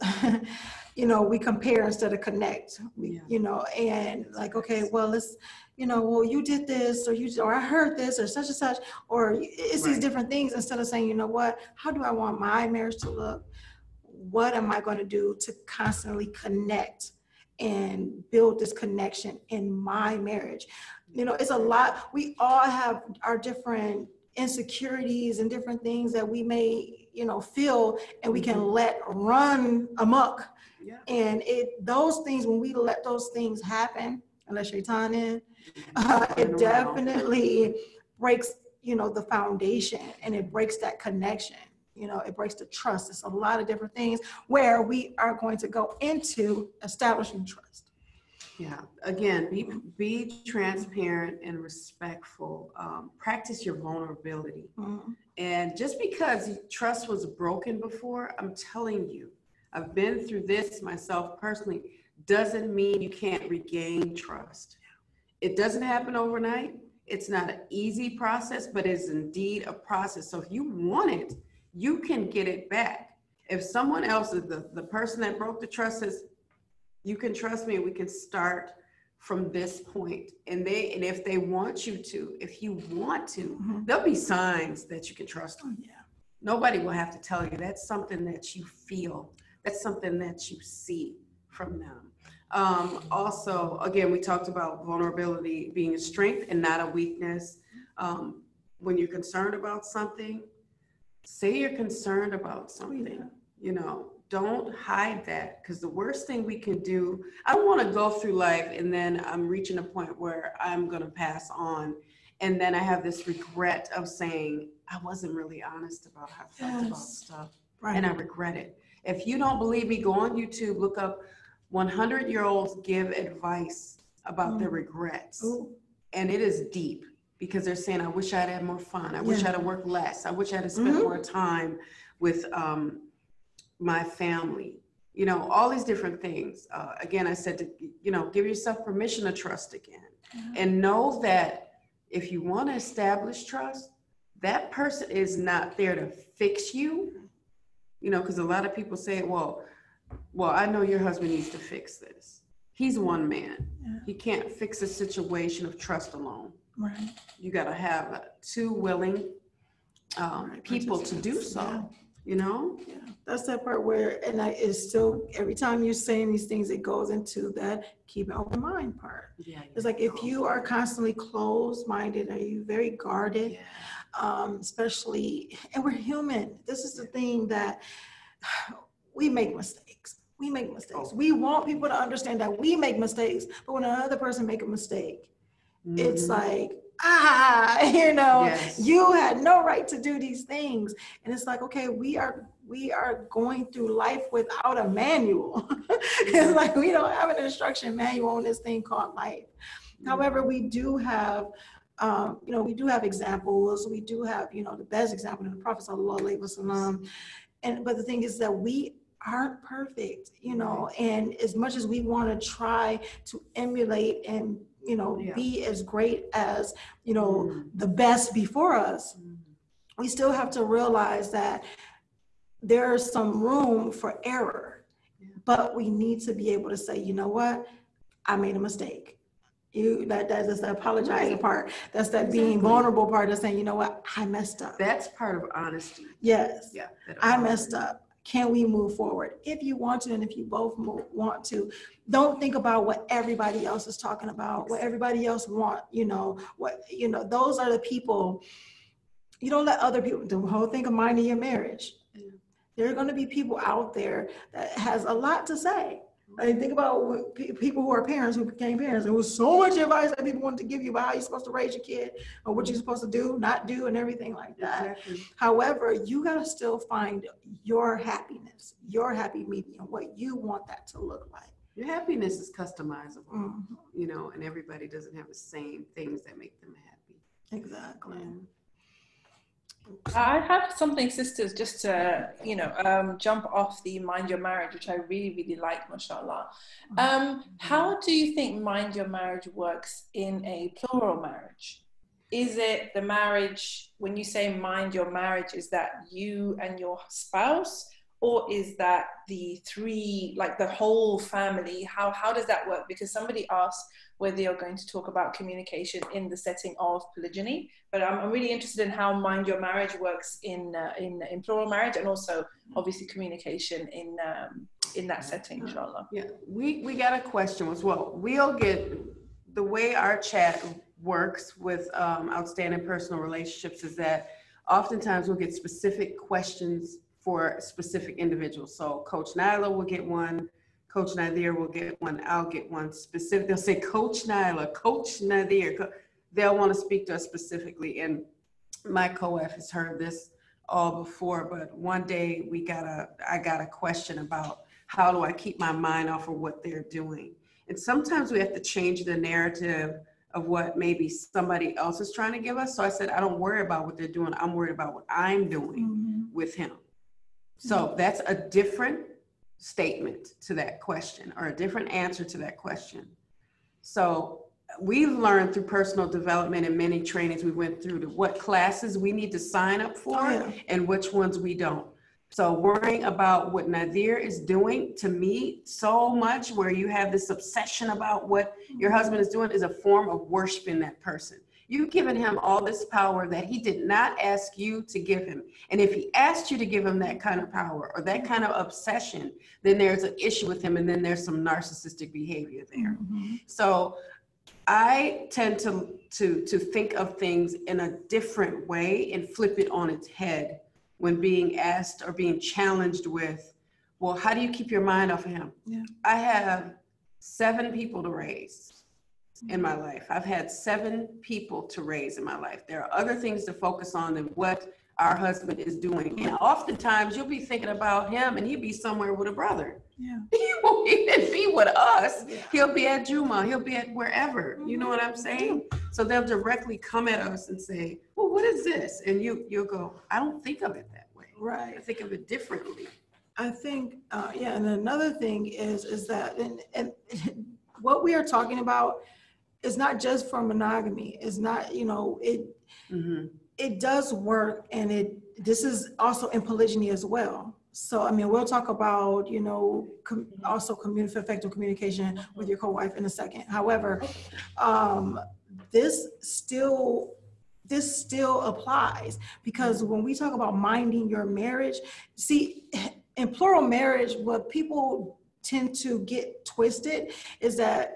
you know, we compare instead of connect, we, yeah. you know, and like, okay, well, let's, you know, well, you did this, or you, or I heard this, or such and such, or it's right. these different things, instead of saying, you know what, how do I want my marriage to look? What am I going to do to constantly connect and build this connection in my marriage? You know, it's a lot. We all have our different insecurities and different things that we may, you know, feel, and we can let run amok. Yeah. And it, those things, when we let those things happen, unless Shaitan in, uh, it definitely breaks, you know, the foundation, and it breaks that connection. You know, it breaks the trust. It's a lot of different things where we are going to go into establishing trust. Yeah. Again, be be transparent and respectful. Um, practice your vulnerability. Mm-hmm. And just because trust was broken before, I'm telling you, I've been through this myself personally, doesn't mean you can't regain trust. It doesn't happen overnight. It's not an easy process, but it's indeed a process. So if you want it, you can get it back. If someone else is the, the person that broke the trust says, you can trust me, we can start from this point. And they, and if they want you to, if you want to, mm-hmm. there'll be signs that you can trust them. Yeah. Nobody will have to tell you. That's something that you feel. That's something that you see from them. Um, also, again, we talked about vulnerability being a strength and not a weakness. Um, when you're concerned about something, say you're concerned about something, yeah. you know. Don't hide that, because the worst thing we can do, I don't want to go through life and then I'm reaching a point where I'm going to pass on And then I have this regret of saying, I wasn't really honest about how I felt Yes. about stuff. Right. And I regret it. If you don't believe me, go on YouTube, look up one hundred year olds give advice about mm. their regrets. Ooh. And it is deep because they're saying, I wish I'd had more fun. I yeah. wish I'd have worked less. I wish I'd have spent mm-hmm. more time with um, my family. You know, all these different things. Uh, again, I said to, you know, give yourself permission to trust again. Mm-hmm. And know that if you want to establish trust, that person is not there to fix you. You know, because a lot of people say, well, well, I know your husband needs to fix this. He's one man. Yeah. He can't fix a situation of trust alone. Right. You got to have two willing um, right. people to do so. Yeah. You know? Yeah. That's that part where, and I, it's still, every time you're saying these things, it goes into that keep an open mind part. Yeah, yeah. It's like if you are constantly closed-minded, are you very guarded? Yeah. Um, especially, and we're human. This is the thing that we make mistakes. We make mistakes. Oh. We want people to understand that we make mistakes, but when another person make a mistake, mm-hmm. it's like, ah, you know, yes. you had no right to do these things. And it's like, okay, we are we are going through life without a manual. It's like we don't have an instruction manual on this thing called life. Mm-hmm. However, we do have Um, you know, we do have examples. We do have, you know, the best example in the Prophet sallallahu alaihi wasallam. And but the thing is that we aren't perfect, you know, and as much as we want to try to emulate and, you know, yeah. be as great as, you know, mm. the best before us, mm. we still have to realize that there's some room for error, yeah. but we need to be able to say, you know what, I made a mistake. You that that's the apologizing right. part. That's that exactly. being vulnerable part. That's saying, you know what, I messed up. That's part of honesty. Yes. Yeah. I messed up. Can we move forward? If you want to, and if you both move, want to, don't think about what everybody else is talking about. What everybody else want. You know what? You know those are the people. You don't let other people. The whole thing of minding your marriage. Yeah. There are going to be people out there that has a lot to say. I mean, think about what pe- people who are parents who became parents. There was so much advice that people wanted to give you about how you're supposed to raise your kid or what you're supposed to do, not do, and everything like that. Exactly. However, you got to still find your happiness, your happy medium, what you want that to look like. Your happiness is customizable, mm-hmm. you know, and everybody doesn't have the same things that make them happy. Exactly. Yeah. I have something, sisters, just to, you know, um, jump off the Mind Your Marriage, which I really, really like, mashallah. Um, how do you think Mind Your Marriage works in a plural marriage? Is it the marriage, when you say mind your marriage, is that you and your spouse? Or is that the three, like the whole family? How how does that work? Because somebody asked whether you're going to talk about communication in the setting of polygyny, but I'm, I'm really interested in how Mind Your Marriage works in uh, in in plural marriage, and also obviously communication in um, in that setting, inshallah. Yeah, we we got a question as well. We'll get the way our chat works with um, outstanding personal relationships is that oftentimes we'll get specific questions for specific individuals. So Coach Nyla will get one, Coach Nadir will get one, I'll get one specific. They'll say Coach Nyla, Coach Nadir. They'll want to speak to us specifically. And my co-F has heard this all before, but one day we got a, I got a question about how do I keep my mind off of what they're doing? And sometimes we have to change the narrative of what maybe somebody else is trying to give us. So I said, I don't worry about what they're doing. I'm worried about what I'm doing mm-hmm. with him. So that's a different statement to that question or a different answer to that question. So we've learned through personal development and many trainings we went through to what classes we need to sign up for oh, yeah. and which ones we don't. So worrying about what Nadir is doing to me so much where you have this obsession about what your husband is doing is a form of worshiping that person. You've given him all this power that he did not ask you to give him. And if he asked you to give him that kind of power or that kind of obsession, then there's an issue with him and then there's some narcissistic behavior there. Mm-hmm. So I tend to, to, to think of things in a different way and flip it on its head when being asked or being challenged with, well, how do you keep your mind off of him? Yeah. I have seven people to raise. in my life. I've had seven people to raise in my life. There are other things to focus on than what our husband is doing. And oftentimes you'll be thinking about him and he'll be somewhere with a brother. Yeah. He won't even be with us. Yeah. He'll be at Juma. He'll be at wherever. You know what I'm saying? So they'll directly come at us and say, well, what is this? And you, you'll go, I don't think of it that way. Right. I think of it differently. I think, uh, yeah, and another thing is, is that, and, and what we are talking about is not just for monogamy. It's not, you know, it, mm-hmm. it does work, and it, this is also in polygyny as well. So, I mean, we'll talk about, you know, com- also community, effective communication with your co-wife in a second. However, um, this still, this still applies, because when we talk about minding your marriage, see, in plural marriage, what people tend to get twisted is that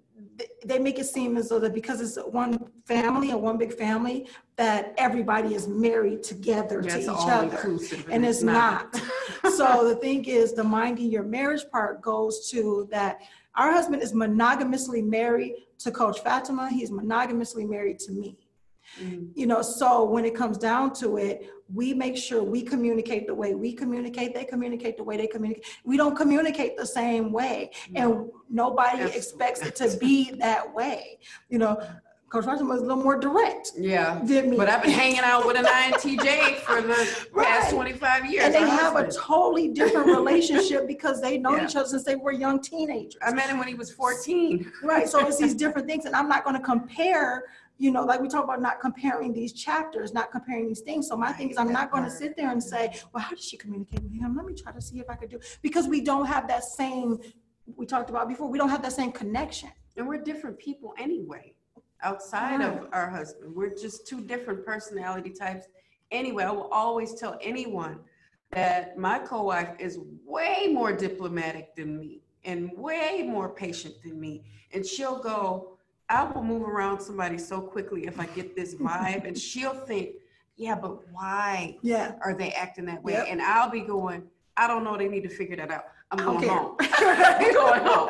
they make it seem as though that because it's one family, or one big family, that everybody is married together That's to each all other. Inclusive, and, and it's not. not. So the thing is, the minding your marriage part goes to that our husband is monogamously married to Coach Fatima. He's monogamously married to me. Mm-hmm. You know, so when it comes down to it, we make sure we communicate the way we communicate, they communicate the way they communicate. We don't communicate the same way, no. and nobody Absolutely. expects it to be that way. You know, Coach Fatima was a little more direct. Yeah, than me. But I've been hanging out with an I N T J for the right. past twenty-five years. And they have husband. a totally different relationship because they know yeah. each other since they were young teenagers. I met him when he was fourteen. Right, so it's these different things, and I'm not going to compare. You know, like we talk about not comparing these chapters, not comparing these things. So my thing is, I'm not going to sit there and say, well, how did she communicate with him? Let me try to see if I could do, because we don't have that same, we talked about before, we don't have that same connection. And we're different people anyway, outside right. of our husband. We're just two different personality types. Anyway, I will always tell anyone that my co-wife is way more diplomatic than me and way more patient than me. And she'll go, I will move around somebody so quickly if I get this vibe, and she'll think, yeah, but why yeah. are they acting that way? Yep. And I'll be going, I don't know, they need to figure that out. I'm going home. I'm going home.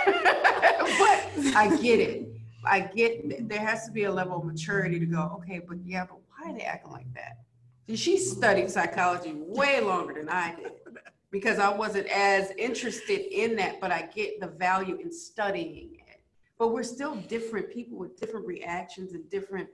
But I get it. I get, there has to be a level of maturity to go, okay, but yeah, but why are they acting like that? She studied psychology way longer than I did, because I wasn't as interested in that, but I get the value in studying it. But we're still different people with different reactions and different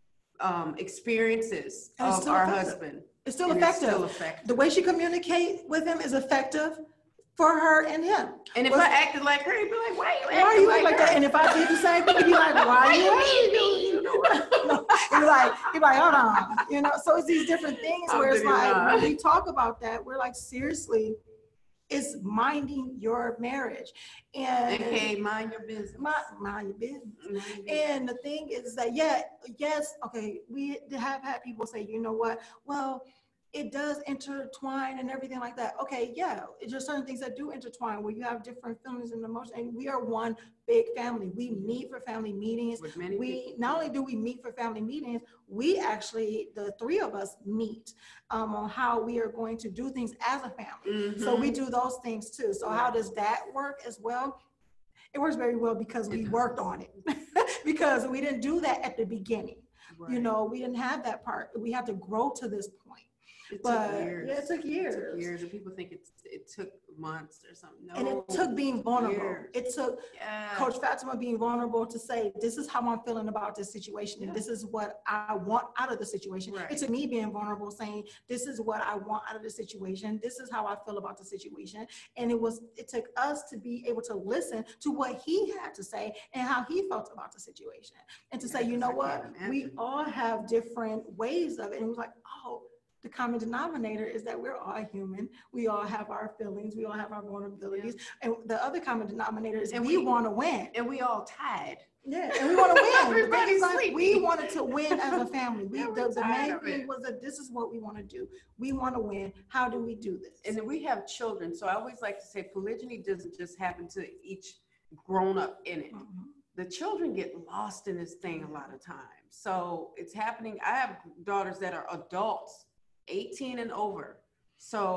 um, experiences and of our effective. husband. It's still effective. It's still effective. The way she communicates with him is effective for her and him. And if well, I acted like her, he'd be like, why are you acting why are you like, like her? that? And if I did the same thing, he'd be like, why are you acting? No, he'd be like, he'd be like, hold on. You know, so it's these different things where it's like, when we talk about that, we're like, seriously, it's minding your marriage. And okay, mind your business. Mind, mind your business. Mind your business. And the thing is that, yeah, yes, okay, we have had people say, you know what, well, it does intertwine and everything like that. Okay, yeah, it's just certain things that do intertwine where you have different feelings and emotions. And we are one big family. We meet for family meetings. With many we people. Not only do we meet for family meetings, we actually, the three of us meet um, on how we are going to do things as a family. Mm-hmm. So we do those things too. So how does that work as well? It works very well because we worked on it. Because we didn't do that at the beginning. Right. You know, we didn't have that part. We had to grow to this point. It but took years. Yeah, it took years. It took years, and people think it's, it took months or something. No, and it took being vulnerable. Years. It took yeah. Coach Fatima being vulnerable to say, this is how I'm feeling about this situation, yeah. and this is what I want out of the situation. Right. It took me being vulnerable, saying, this is what I want out of the situation. This is how I feel about the situation. And it was, it took us to be able to listen to what he had to say and how he felt about the situation. And to yeah, say, you know what, we all have different ways of it. And it was like, oh, the common denominator is that we're all human. We all have our feelings. We all have our vulnerabilities. Yeah. And the other common denominator is and we, we want to win. And we all tied. Yeah, and we want to win. Everybody's like we wanted to win as a family. We, yeah, the, the main thing was that this is what we want to do. We want to win. How do we do this? And then we have children. So I always like to say polygyny doesn't just happen to each grown up in it. Mm-hmm. The children get lost in this thing a lot of times. So it's happening. I have daughters that are adults, eighteen and over. So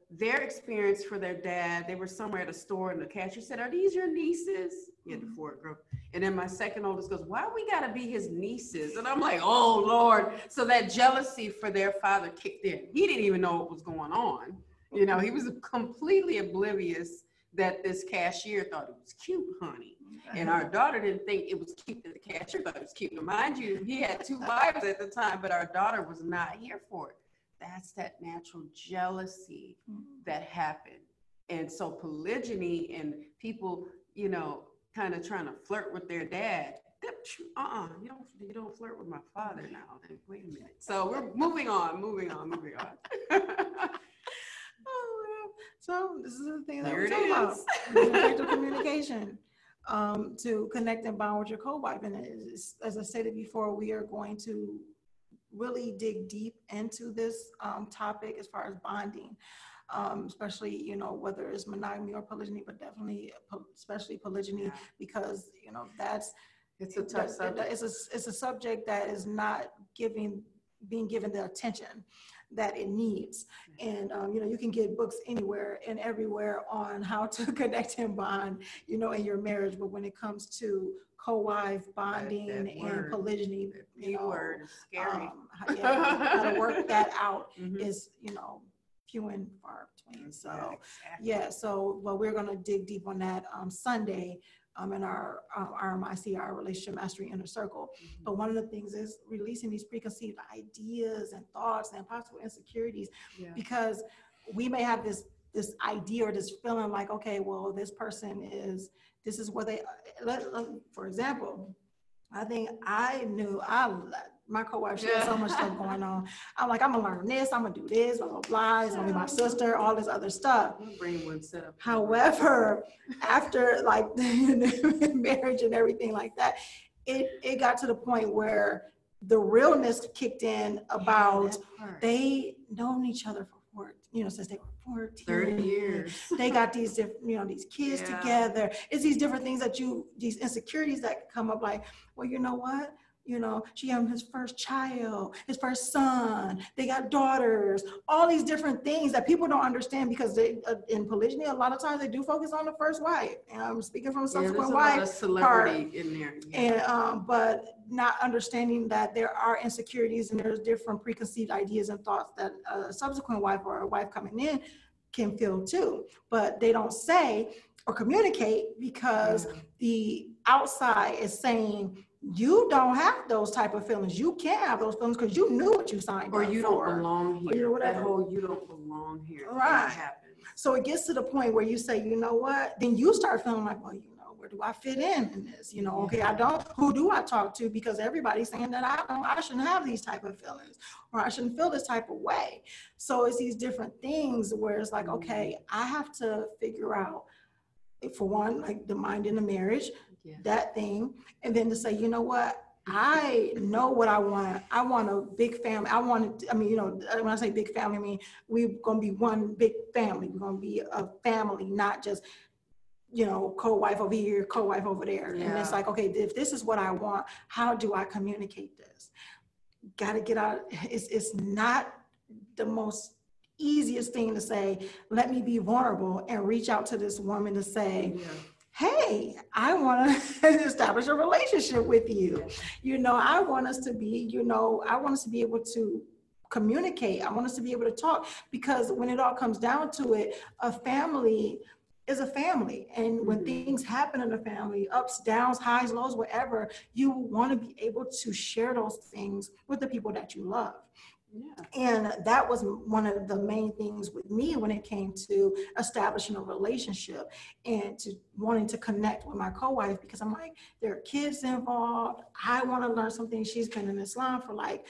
their experience for their dad, they were somewhere at a store and the cashier said, "Are these your nieces?" He had the four girl. And then my second oldest goes, "Why we gotta be his nieces?" And I'm like, oh Lord. So that jealousy for their father kicked in. He didn't even know what was going on. You know, he was completely oblivious that this cashier thought it was cute, honey. And our daughter didn't think it was cute that the cashier thought it was cute. Now, mind you, he had two wives at the time, but our daughter was not here for it. That's that natural jealousy that happened. And so polygyny and people, you know, kind of trying to flirt with their dad. Uh-uh, you don't, you don't flirt with my father now. Wait a minute. So we're moving on, moving on, moving on. Oh, so this is the thing that There we're it talking about. is. Effective communication um, to connect and bond with your co-wife. And as, as I stated before, we are going to really dig deep into this um, topic as far as bonding, um, especially, you know, whether it's monogamy or polygyny, but definitely, especially polygyny, Yeah. because, you know, that's, It's a tough that- subject. that- It's a, it's a subject that is not giving, being given the attention that it needs. And, um, you know, you can get books anywhere and everywhere on how to connect and bond, you know, in your marriage. But when it comes to co-wife bonding that and word, polygyny, That you P know, word is scary. um, how, yeah, how to work that out Mhm. is, you know, few and far between. So, Yeah, exactly. yeah, so, well, we're going to dig deep on that um, Sunday um, in our um, R M I C, our Relationship Mastery Inner Circle. Mhm. But one of the things is releasing these preconceived ideas and thoughts and possible insecurities, Yeah. because we may have this this idea or this feeling like, okay, well, this person is, this is what they, let, let, for example, I think I knew, I my co-wife, she had so much stuff going on. I'm like, I'm gonna learn this, I'm gonna do this, blah, blah, blah. It's gonna be my sister, all this other stuff. My brain wouldn't set up. However, after like marriage and everything like that, it, it got to the point where the realness kicked in about they known each other for four, you know, since they were fourteen. thirty years. They got these different, you know, these kids Yeah. together. It's these different things that you, these insecurities that come up like, well, you know what? You know, she had his first child, his first son, they got daughters, all these different things that people don't understand because they, uh, in polygyny, a lot of times they do focus on the first wife. And I'm speaking from a Yeah, there's subsequent a lot wife. of celebrity in there. Yeah. And, um, but not understanding that there are insecurities and there's different preconceived ideas and thoughts that a subsequent wife or a wife coming in can feel too, but they don't say or communicate because Yeah. the outside is saying, you don't have those type of feelings. You can't have those feelings because you knew what you signed Or up you for. don't belong Or you here. know, That whatever. whole you don't belong here thing Right. happens. So it gets to the point where you say, you know what? Then you start feeling like, well, you know, where do I fit in in this? You know, okay, I don't. Who do I talk to? Because everybody's saying that I don't. I shouldn't have these type of feelings, or I shouldn't feel this type of way. So it's these different things where it's like, okay, I have to figure out, for one, like the mind in the marriage, Yeah. that thing, and then to say, you know what? I know what I want. I want a big family. I want to, I mean, you know, when I say big family, I mean, we're going to be one big family. We're going to be a family, not just, you know, co-wife over here, co-wife over there. Yeah. And it's like, okay, if this is what I want, how do I communicate this? Got to get out. It's, it's not the most easiest thing to say, let me be vulnerable and reach out to this woman to say, Yeah. hey, I want to establish a relationship with you. You know, I want us to be, you know, I want us to be able to communicate. I want us to be able to talk, because when it all comes down to it, a family is a family. And when Mhm. things happen in a family, ups, downs, highs, lows, whatever, you want to be able to share those things with the people that you love. Yeah. And that was one of the main things with me when it came to establishing a relationship and to wanting to connect with my co-wife, because I'm like, there are kids involved. I want to learn something. She's been in Islam for like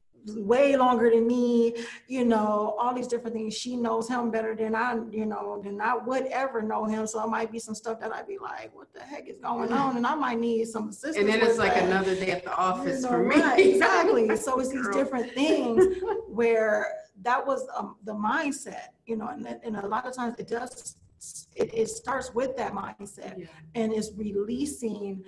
way longer than me, you know, all these different things. She knows him better than I, you know, than I would ever know him. So it might be some stuff that I'd be like, what the heck is going on? And I might need some assistance. And then it's with like that. another day at the office You know, for me. right, exactly. So it's these Girl. different things where that was um, the mindset, you know, and, and a lot of times it does, it, it starts with that mindset. Yeah. And it's releasing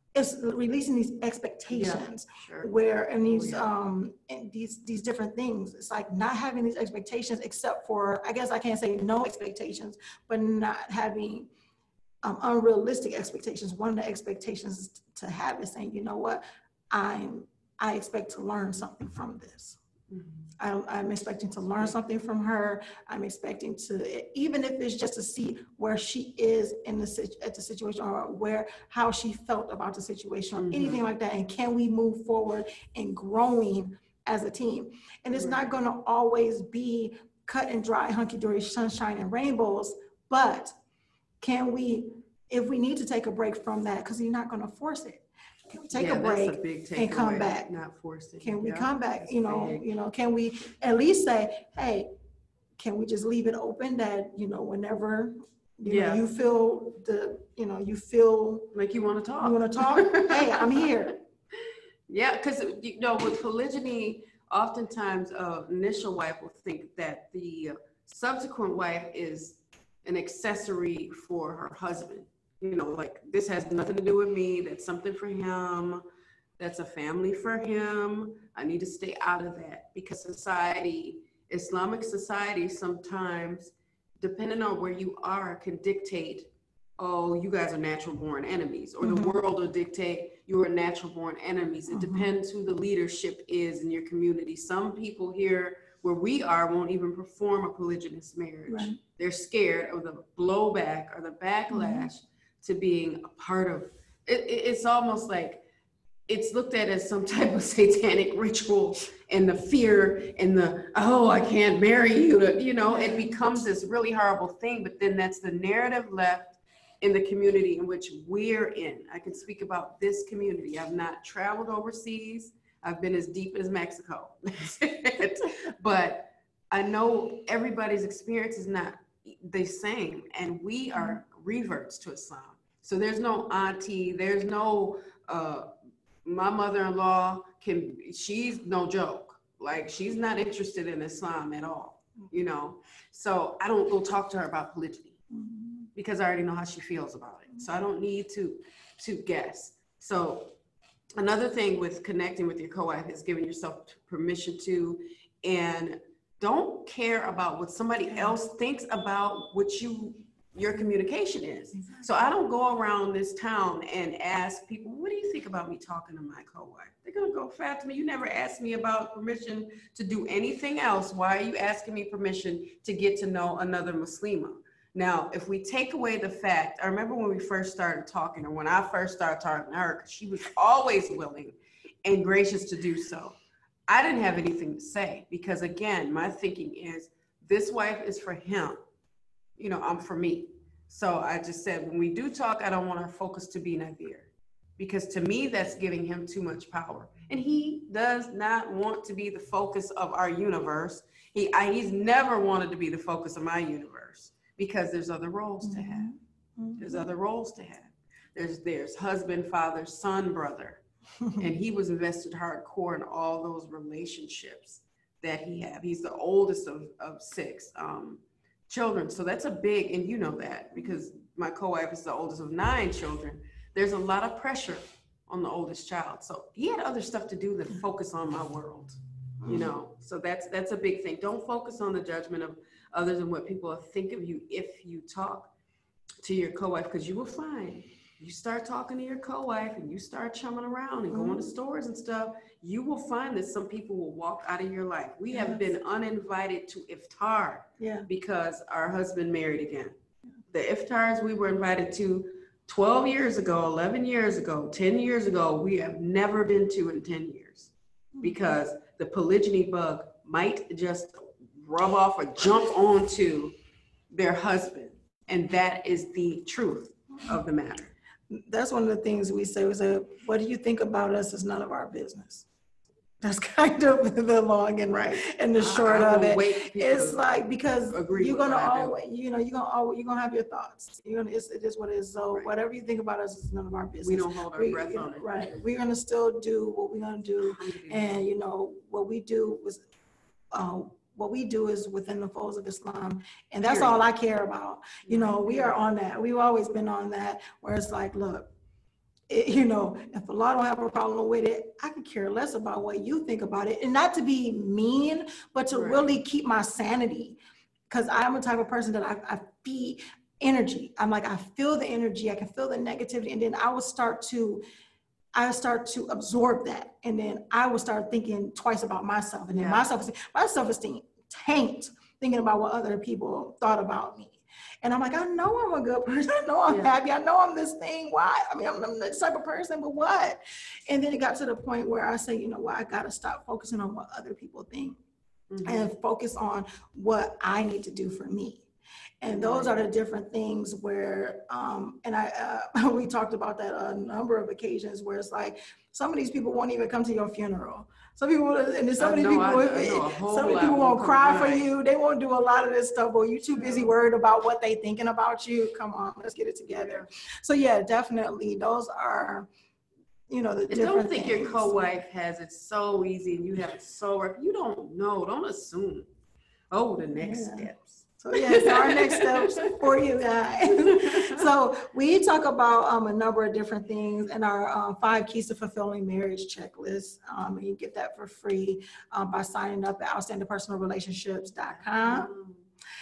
it's releasing these expectations Sure. where, and these, Yeah. um, and these, these different things. It's like not having these expectations except for, I guess I can't say no expectations, but not having um, unrealistic expectations. One of the expectations to have is saying, you know what, I'm, I expect to learn something from this. Mhm. I'm, I'm expecting to learn something from her. I'm expecting to, even if it's just to see where she is in the sit- at the situation, or where, how she felt about the situation, or Mhm. anything like that. And can we move forward in growing as a team? And it's not Right. going to always be cut and dry, hunky dory, sunshine and rainbows. But can we, if we need to take a break from that, because you're not going to force it, can we take Yeah, a break? that's a big and come takeaway, back? Not forcing. Can we Yeah, come back? that's You know, big. you know, can we at least say, hey, can we just leave it open that, you know, whenever, you Yeah. know, you feel the, you know, you feel Like you want to talk. you want to talk, hey, I'm here. Yeah, because you know, with polygyny, oftentimes uh, initial wife will think that the uh, subsequent wife is an accessory for her husband. You know, like this has nothing to do with me. That's something for him. That's a family for him. I need to stay out of that because society, Islamic society, sometimes, depending on where you are, can dictate, oh, you guys are natural born enemies, or Mhm. the world will dictate you are natural born enemies. It Mhm. depends who the leadership is in your community. Some people here where we are won't even perform a polygynous marriage. Right. They're scared of the blowback or the backlash to being a part of it. it it's almost like it's looked at as some type of satanic ritual, and the fear and the, oh, I can't marry you, to, you know, it becomes this really horrible thing. But then that's the narrative left in the community in which we're in. I can speak about this community. I've not traveled overseas. I've been as deep as Mexico. But I know everybody's experience is not the same, and we are reverts to Islam. So there's no auntie, there's no, uh, my mother-in-law can, she's no joke. Like, she's not interested in Islam at all, you know? So I don't go talk to her about polygyny because I already know how she feels about it. So I don't need to, to guess. So another thing with connecting with your co-wife is giving yourself permission to, and don't care about what somebody else thinks about what you, your communication is. So I don't go around this town and ask people, what do you think about me talking to my co-wife? They're gonna go, Fatima, you never asked me about permission to do anything else. Why are you asking me permission to get to know another Muslima? Now, if we take away the fact, I remember when we first started talking, or when I first started talking to her, because she was always willing and gracious to do so. I didn't have anything to say because, again, my thinking is this wife is for him. You know, I'm for me. So I just said, when we do talk, I don't want our focus to be Nadir, because to me, that's giving him too much power. And he does not want to be the focus of our universe. He, I, he's never wanted to be the focus of my universe because there's other roles to have. There's other roles to have. There's, there's husband, father, son, brother. And he was invested hardcore in all those relationships that he had. He's the oldest of, of six um, children. So that's a big, and you know that because my co-wife is the oldest of nine children. There's a lot of pressure on the oldest child. So he had other stuff to do than focus on my world, you know? So that's, that's a big thing. Don't focus on the judgment of others and what people think of you if you talk to your co-wife, because you will find you start talking to your co-wife and you start chumming around and going to stores and stuff, you will find that some people will walk out of your life. We have been uninvited to iftar Yeah. because our husband married again. The iftars we were invited to twelve years ago, eleven years ago, ten years ago, we have never been to in ten years because the polygyny bug might just rub off or jump onto their husband. And that is the truth of the matter. That's one of the things we say, we say, what do you think about us is none of our business. That's kind of the long and Right. and the I- short I of will it. wait people It's to like, because agree you're with gonna what I do. always, you know, you're gonna always, you're gonna have your thoughts. You're gonna, it's, it is what it is. So Right. whatever you think about us is none of our business. We don't hold our We- breath you on know, it. Right. We're gonna still do what we're gonna do. And, you know, what we do was, uh, what we do is within the folds of Islam. And that's all I care about. You know, we are on that. We've always been on that, where it's like, look, it, you know, if Allah don't have a problem with it, I could care less about what you think about it. And not to be mean, but to Right. really keep my sanity. Because I'm a type of person that I, I feed energy. I'm like, I feel the energy, I can feel the negativity, and then I will start to, I start to absorb that. And then I will start thinking twice about myself. And then Yeah. my self-esteem, my self-esteem tanked thinking about what other people thought about me. And I'm like, I know I'm a good person. I know I'm Yeah. happy. I know I'm this thing. Why? I mean, I'm, I'm this type of person, but what? And then it got to the point where I say, you know what? I got to stop focusing on what other people think Mhm. and focus on what I need to do for me. And those are the different things where, um, and I, uh, we talked about that a number of occasions where it's like, some of these people won't even come to your funeral. Some people, and then some I of these know, people, I- I know a whole some of these lot people won't won't come cry for by. you. They won't do a lot of this stuff, or you too busy worried about what they thinking about you. Come on, let's get it together. So yeah, definitely, those are, you know, the And different don't think things. your co-wife has it so easy and you have it so rough. You don't know. Don't assume. Oh, the next Yeah. steps. So yes, our next steps for you guys. So we talk about um, a number of different things in our um, five keys to fulfilling marriage checklist. Um, and you get that for free um, by signing up at outstanding personal relationships dot com. Mm.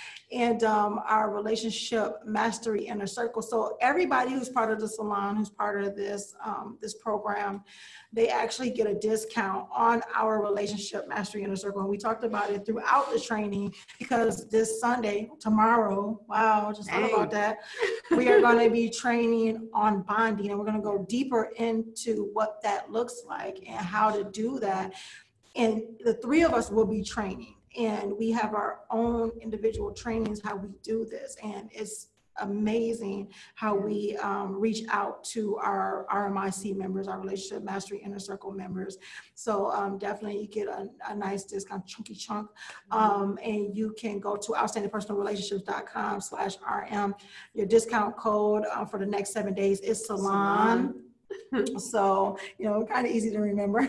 And um, our relationship mastery inner circle. So everybody who's part of the salon, who's part of this um, this program, they actually get a discount on our relationship mastery inner circle. And we talked about it throughout the training, because this Sunday, tomorrow, wow, just thought Dang. about that. We are going to be training on bonding, and we're going to go deeper into what that looks like and how to do that. And the three of us will be training. And we have our own individual trainings, how we do this. And it's amazing how we um, reach out to our R M I C members, our Relationship Mastery Inner Circle members. So um, definitely you get a, a nice discount, chunky chunk. Um, and you can go to outstanding personal relationships dot com slash R M. Your discount code uh, for the next seven days is Salon. So, you know, kind of easy to remember.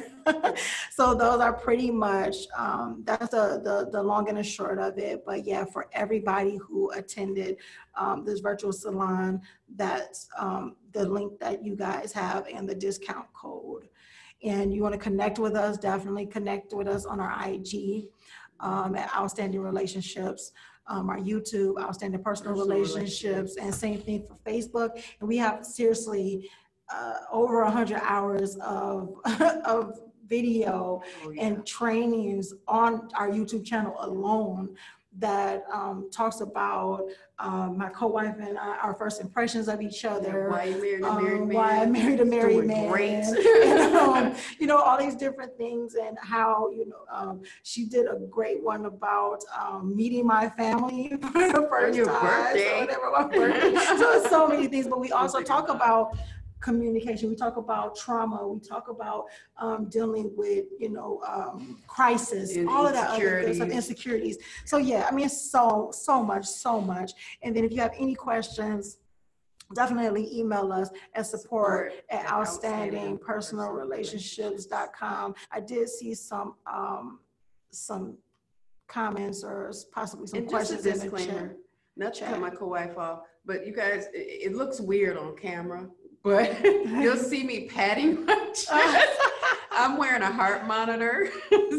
So those are pretty much, um, that's the, the, the long and the short of it. But yeah, for everybody who attended um, this virtual salon, that's um, the link that you guys have and the discount code. And you want to connect with us, definitely connect with us on our I G um, at Outstanding Relationships. Um, our YouTube, Outstanding Personal, Personal Relationships, Relationships. and same thing for Facebook. And we have seriously uh, over a hundred hours of, of video Oh, yeah. and trainings on our YouTube channel alone that um, talks about um, my co-wife and I, our first impressions of each other. Why you married a Um, married man? why I married a married Doing man. great. And, um, you know, all these different things, and how, you know, um, she did a great one about um, meeting my family for the first your time. birthday. So whatever, my birthday. So it's so many things, but we also talk about communication. We talk about trauma. We talk about um, dealing with, you know, um, crisis, And all of that other good stuff, insecurities. insecurities. So yeah, I mean, it's so, so much, so much. And then if you have any questions, definitely email us at support at outstanding personal relationships dot com. I did see some, um, some comments or possibly some And just a questions in the chat. disclaimer, not to Chat. cut my co-wife off, but you guys, it, it looks weird on camera, but you'll see me patting my chest. I'm wearing a heart monitor,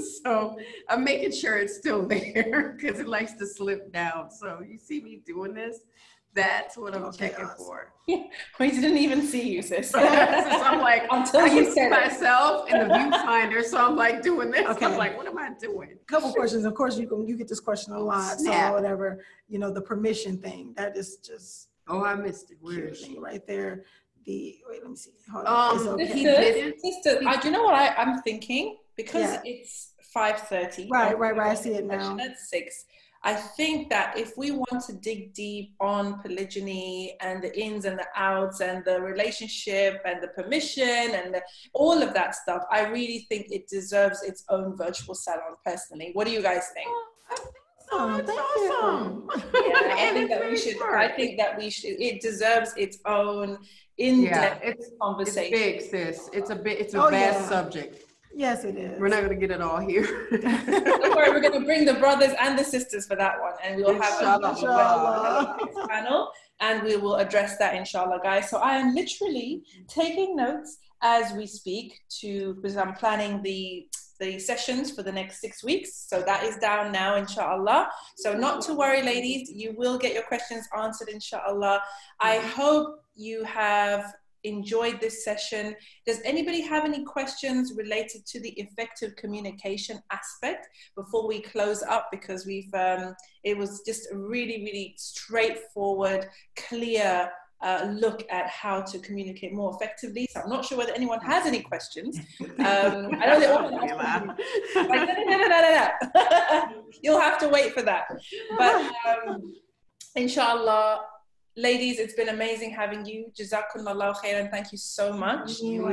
so I'm making sure it's still there because it likes to slip down. So you see me doing this, that's what I'm Okay, checking awesome. for. We didn't even see you, sis. So I'm like, Until I you can see said it. myself in the viewfinder, so I'm like doing this. Okay. I'm like, what am I doing? Couple questions. Of course, you can, you get this question a lot. So Snap. whatever, you know, the permission thing, that is just Oh, I missed it. Where cute is she? thing right there. The, wait, let me see. Hold on. It's Um, okay. he Sisters, didn't. sisters, I, do you know what I, I'm thinking? Because Yeah. it's five thirty. Right, right, right. I see it now. At six. I think that if we want to dig deep on polygyny and the ins and the outs and the relationship and the permission and the, all of that stuff, I really think it deserves its own virtual salon personally. What do you guys think? Oh, That's thank awesome. Yeah, I And think it's that we very should, smart. I think that we should, it deserves its own Yeah, in-depth it's, it's conversation. big, sis. It's a bit, it's a Oh, vast yeah. subject. Yes, it is. We're not gonna get it all here. Don't worry, we're going to bring the brothers and the sisters for that one, and we'll have Inshallah. a panel, and we will address that inshallah, guys. So I am literally taking notes as we speak to, because I'm planning the the sessions for the next six weeks. So that is down now, inshallah. So not to worry, ladies, you will get your questions answered, inshallah. I hope you have enjoyed this session. Does anybody have any questions related to the effective communication aspect before we close up? Because we've, um, it was just a really, really straightforward, clear Uh, look at how to communicate more effectively. So I'm not sure whether anyone has any questions. Um, I know they all like, no, no, no, no, no, no. You'll have to wait for that. But um, inshallah, ladies, it's been amazing having you. Jazakumullah khairan. Thank you so much.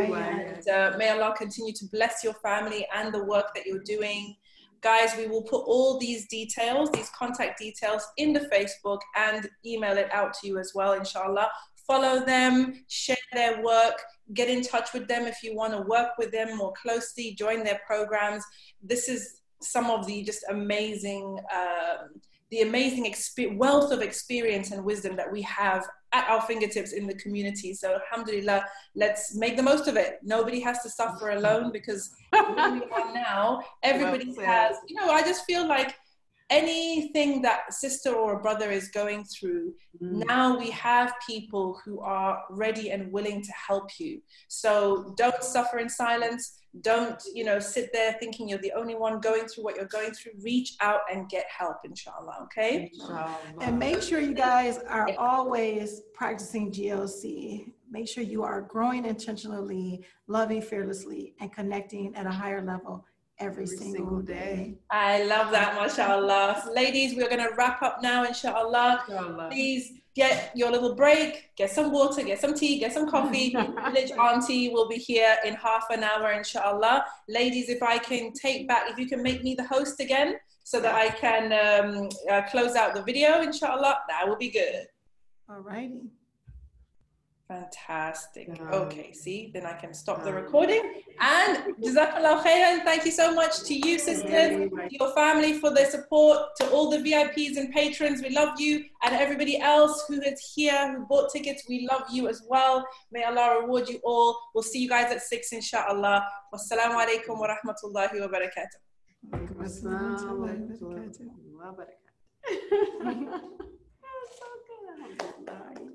And uh, may Allah continue to bless your family and the work that you're doing. Guys, we will put all these details, these contact details in the Facebook and email it out to you as well, inshallah. Follow them, share their work, get in touch with them if you want to work with them more closely, join their programs. This is some of the just amazing, um, the amazing wealth of experience and wisdom that we have at our fingertips in the community. So alhamdulillah, let's make the most of it. Nobody has to suffer alone, because where we are now, everybody well has, you know, I just feel like anything that sister or brother is going through, mm. now we have people who are ready and willing to help you. So don't suffer in silence. Don't, you know, sit there thinking you're the only one going through what you're going through. Reach out and get help, inshallah, okay? Inshallah. And make sure you guys are yeah. always practicing G L C. Make sure you are growing intentionally, loving fearlessly, and connecting at a higher level every, every single, single day. day. I love that, mashallah. So ladies, we're going to wrap up now, inshallah. Inshallah. Please get your little break, get some water, get some tea, get some coffee. Village auntie will be here in half an hour, inshallah. Ladies, if I can take back, if you can make me the host again so that I can um, uh, close out the video, inshallah, that will be good. All righty. Fantastic. Okay, see, then I can stop the recording. And Jazakallah khairan, thank you so much to you, sisters, to your family for their support, to all the V I Ps and patrons, we love you, and everybody else who is here, who bought tickets, we love you as well. May Allah reward you all. We'll see you guys at six, inshallah. Wassalamu alaikum wa rahmatullahi wa barakatuh. So good.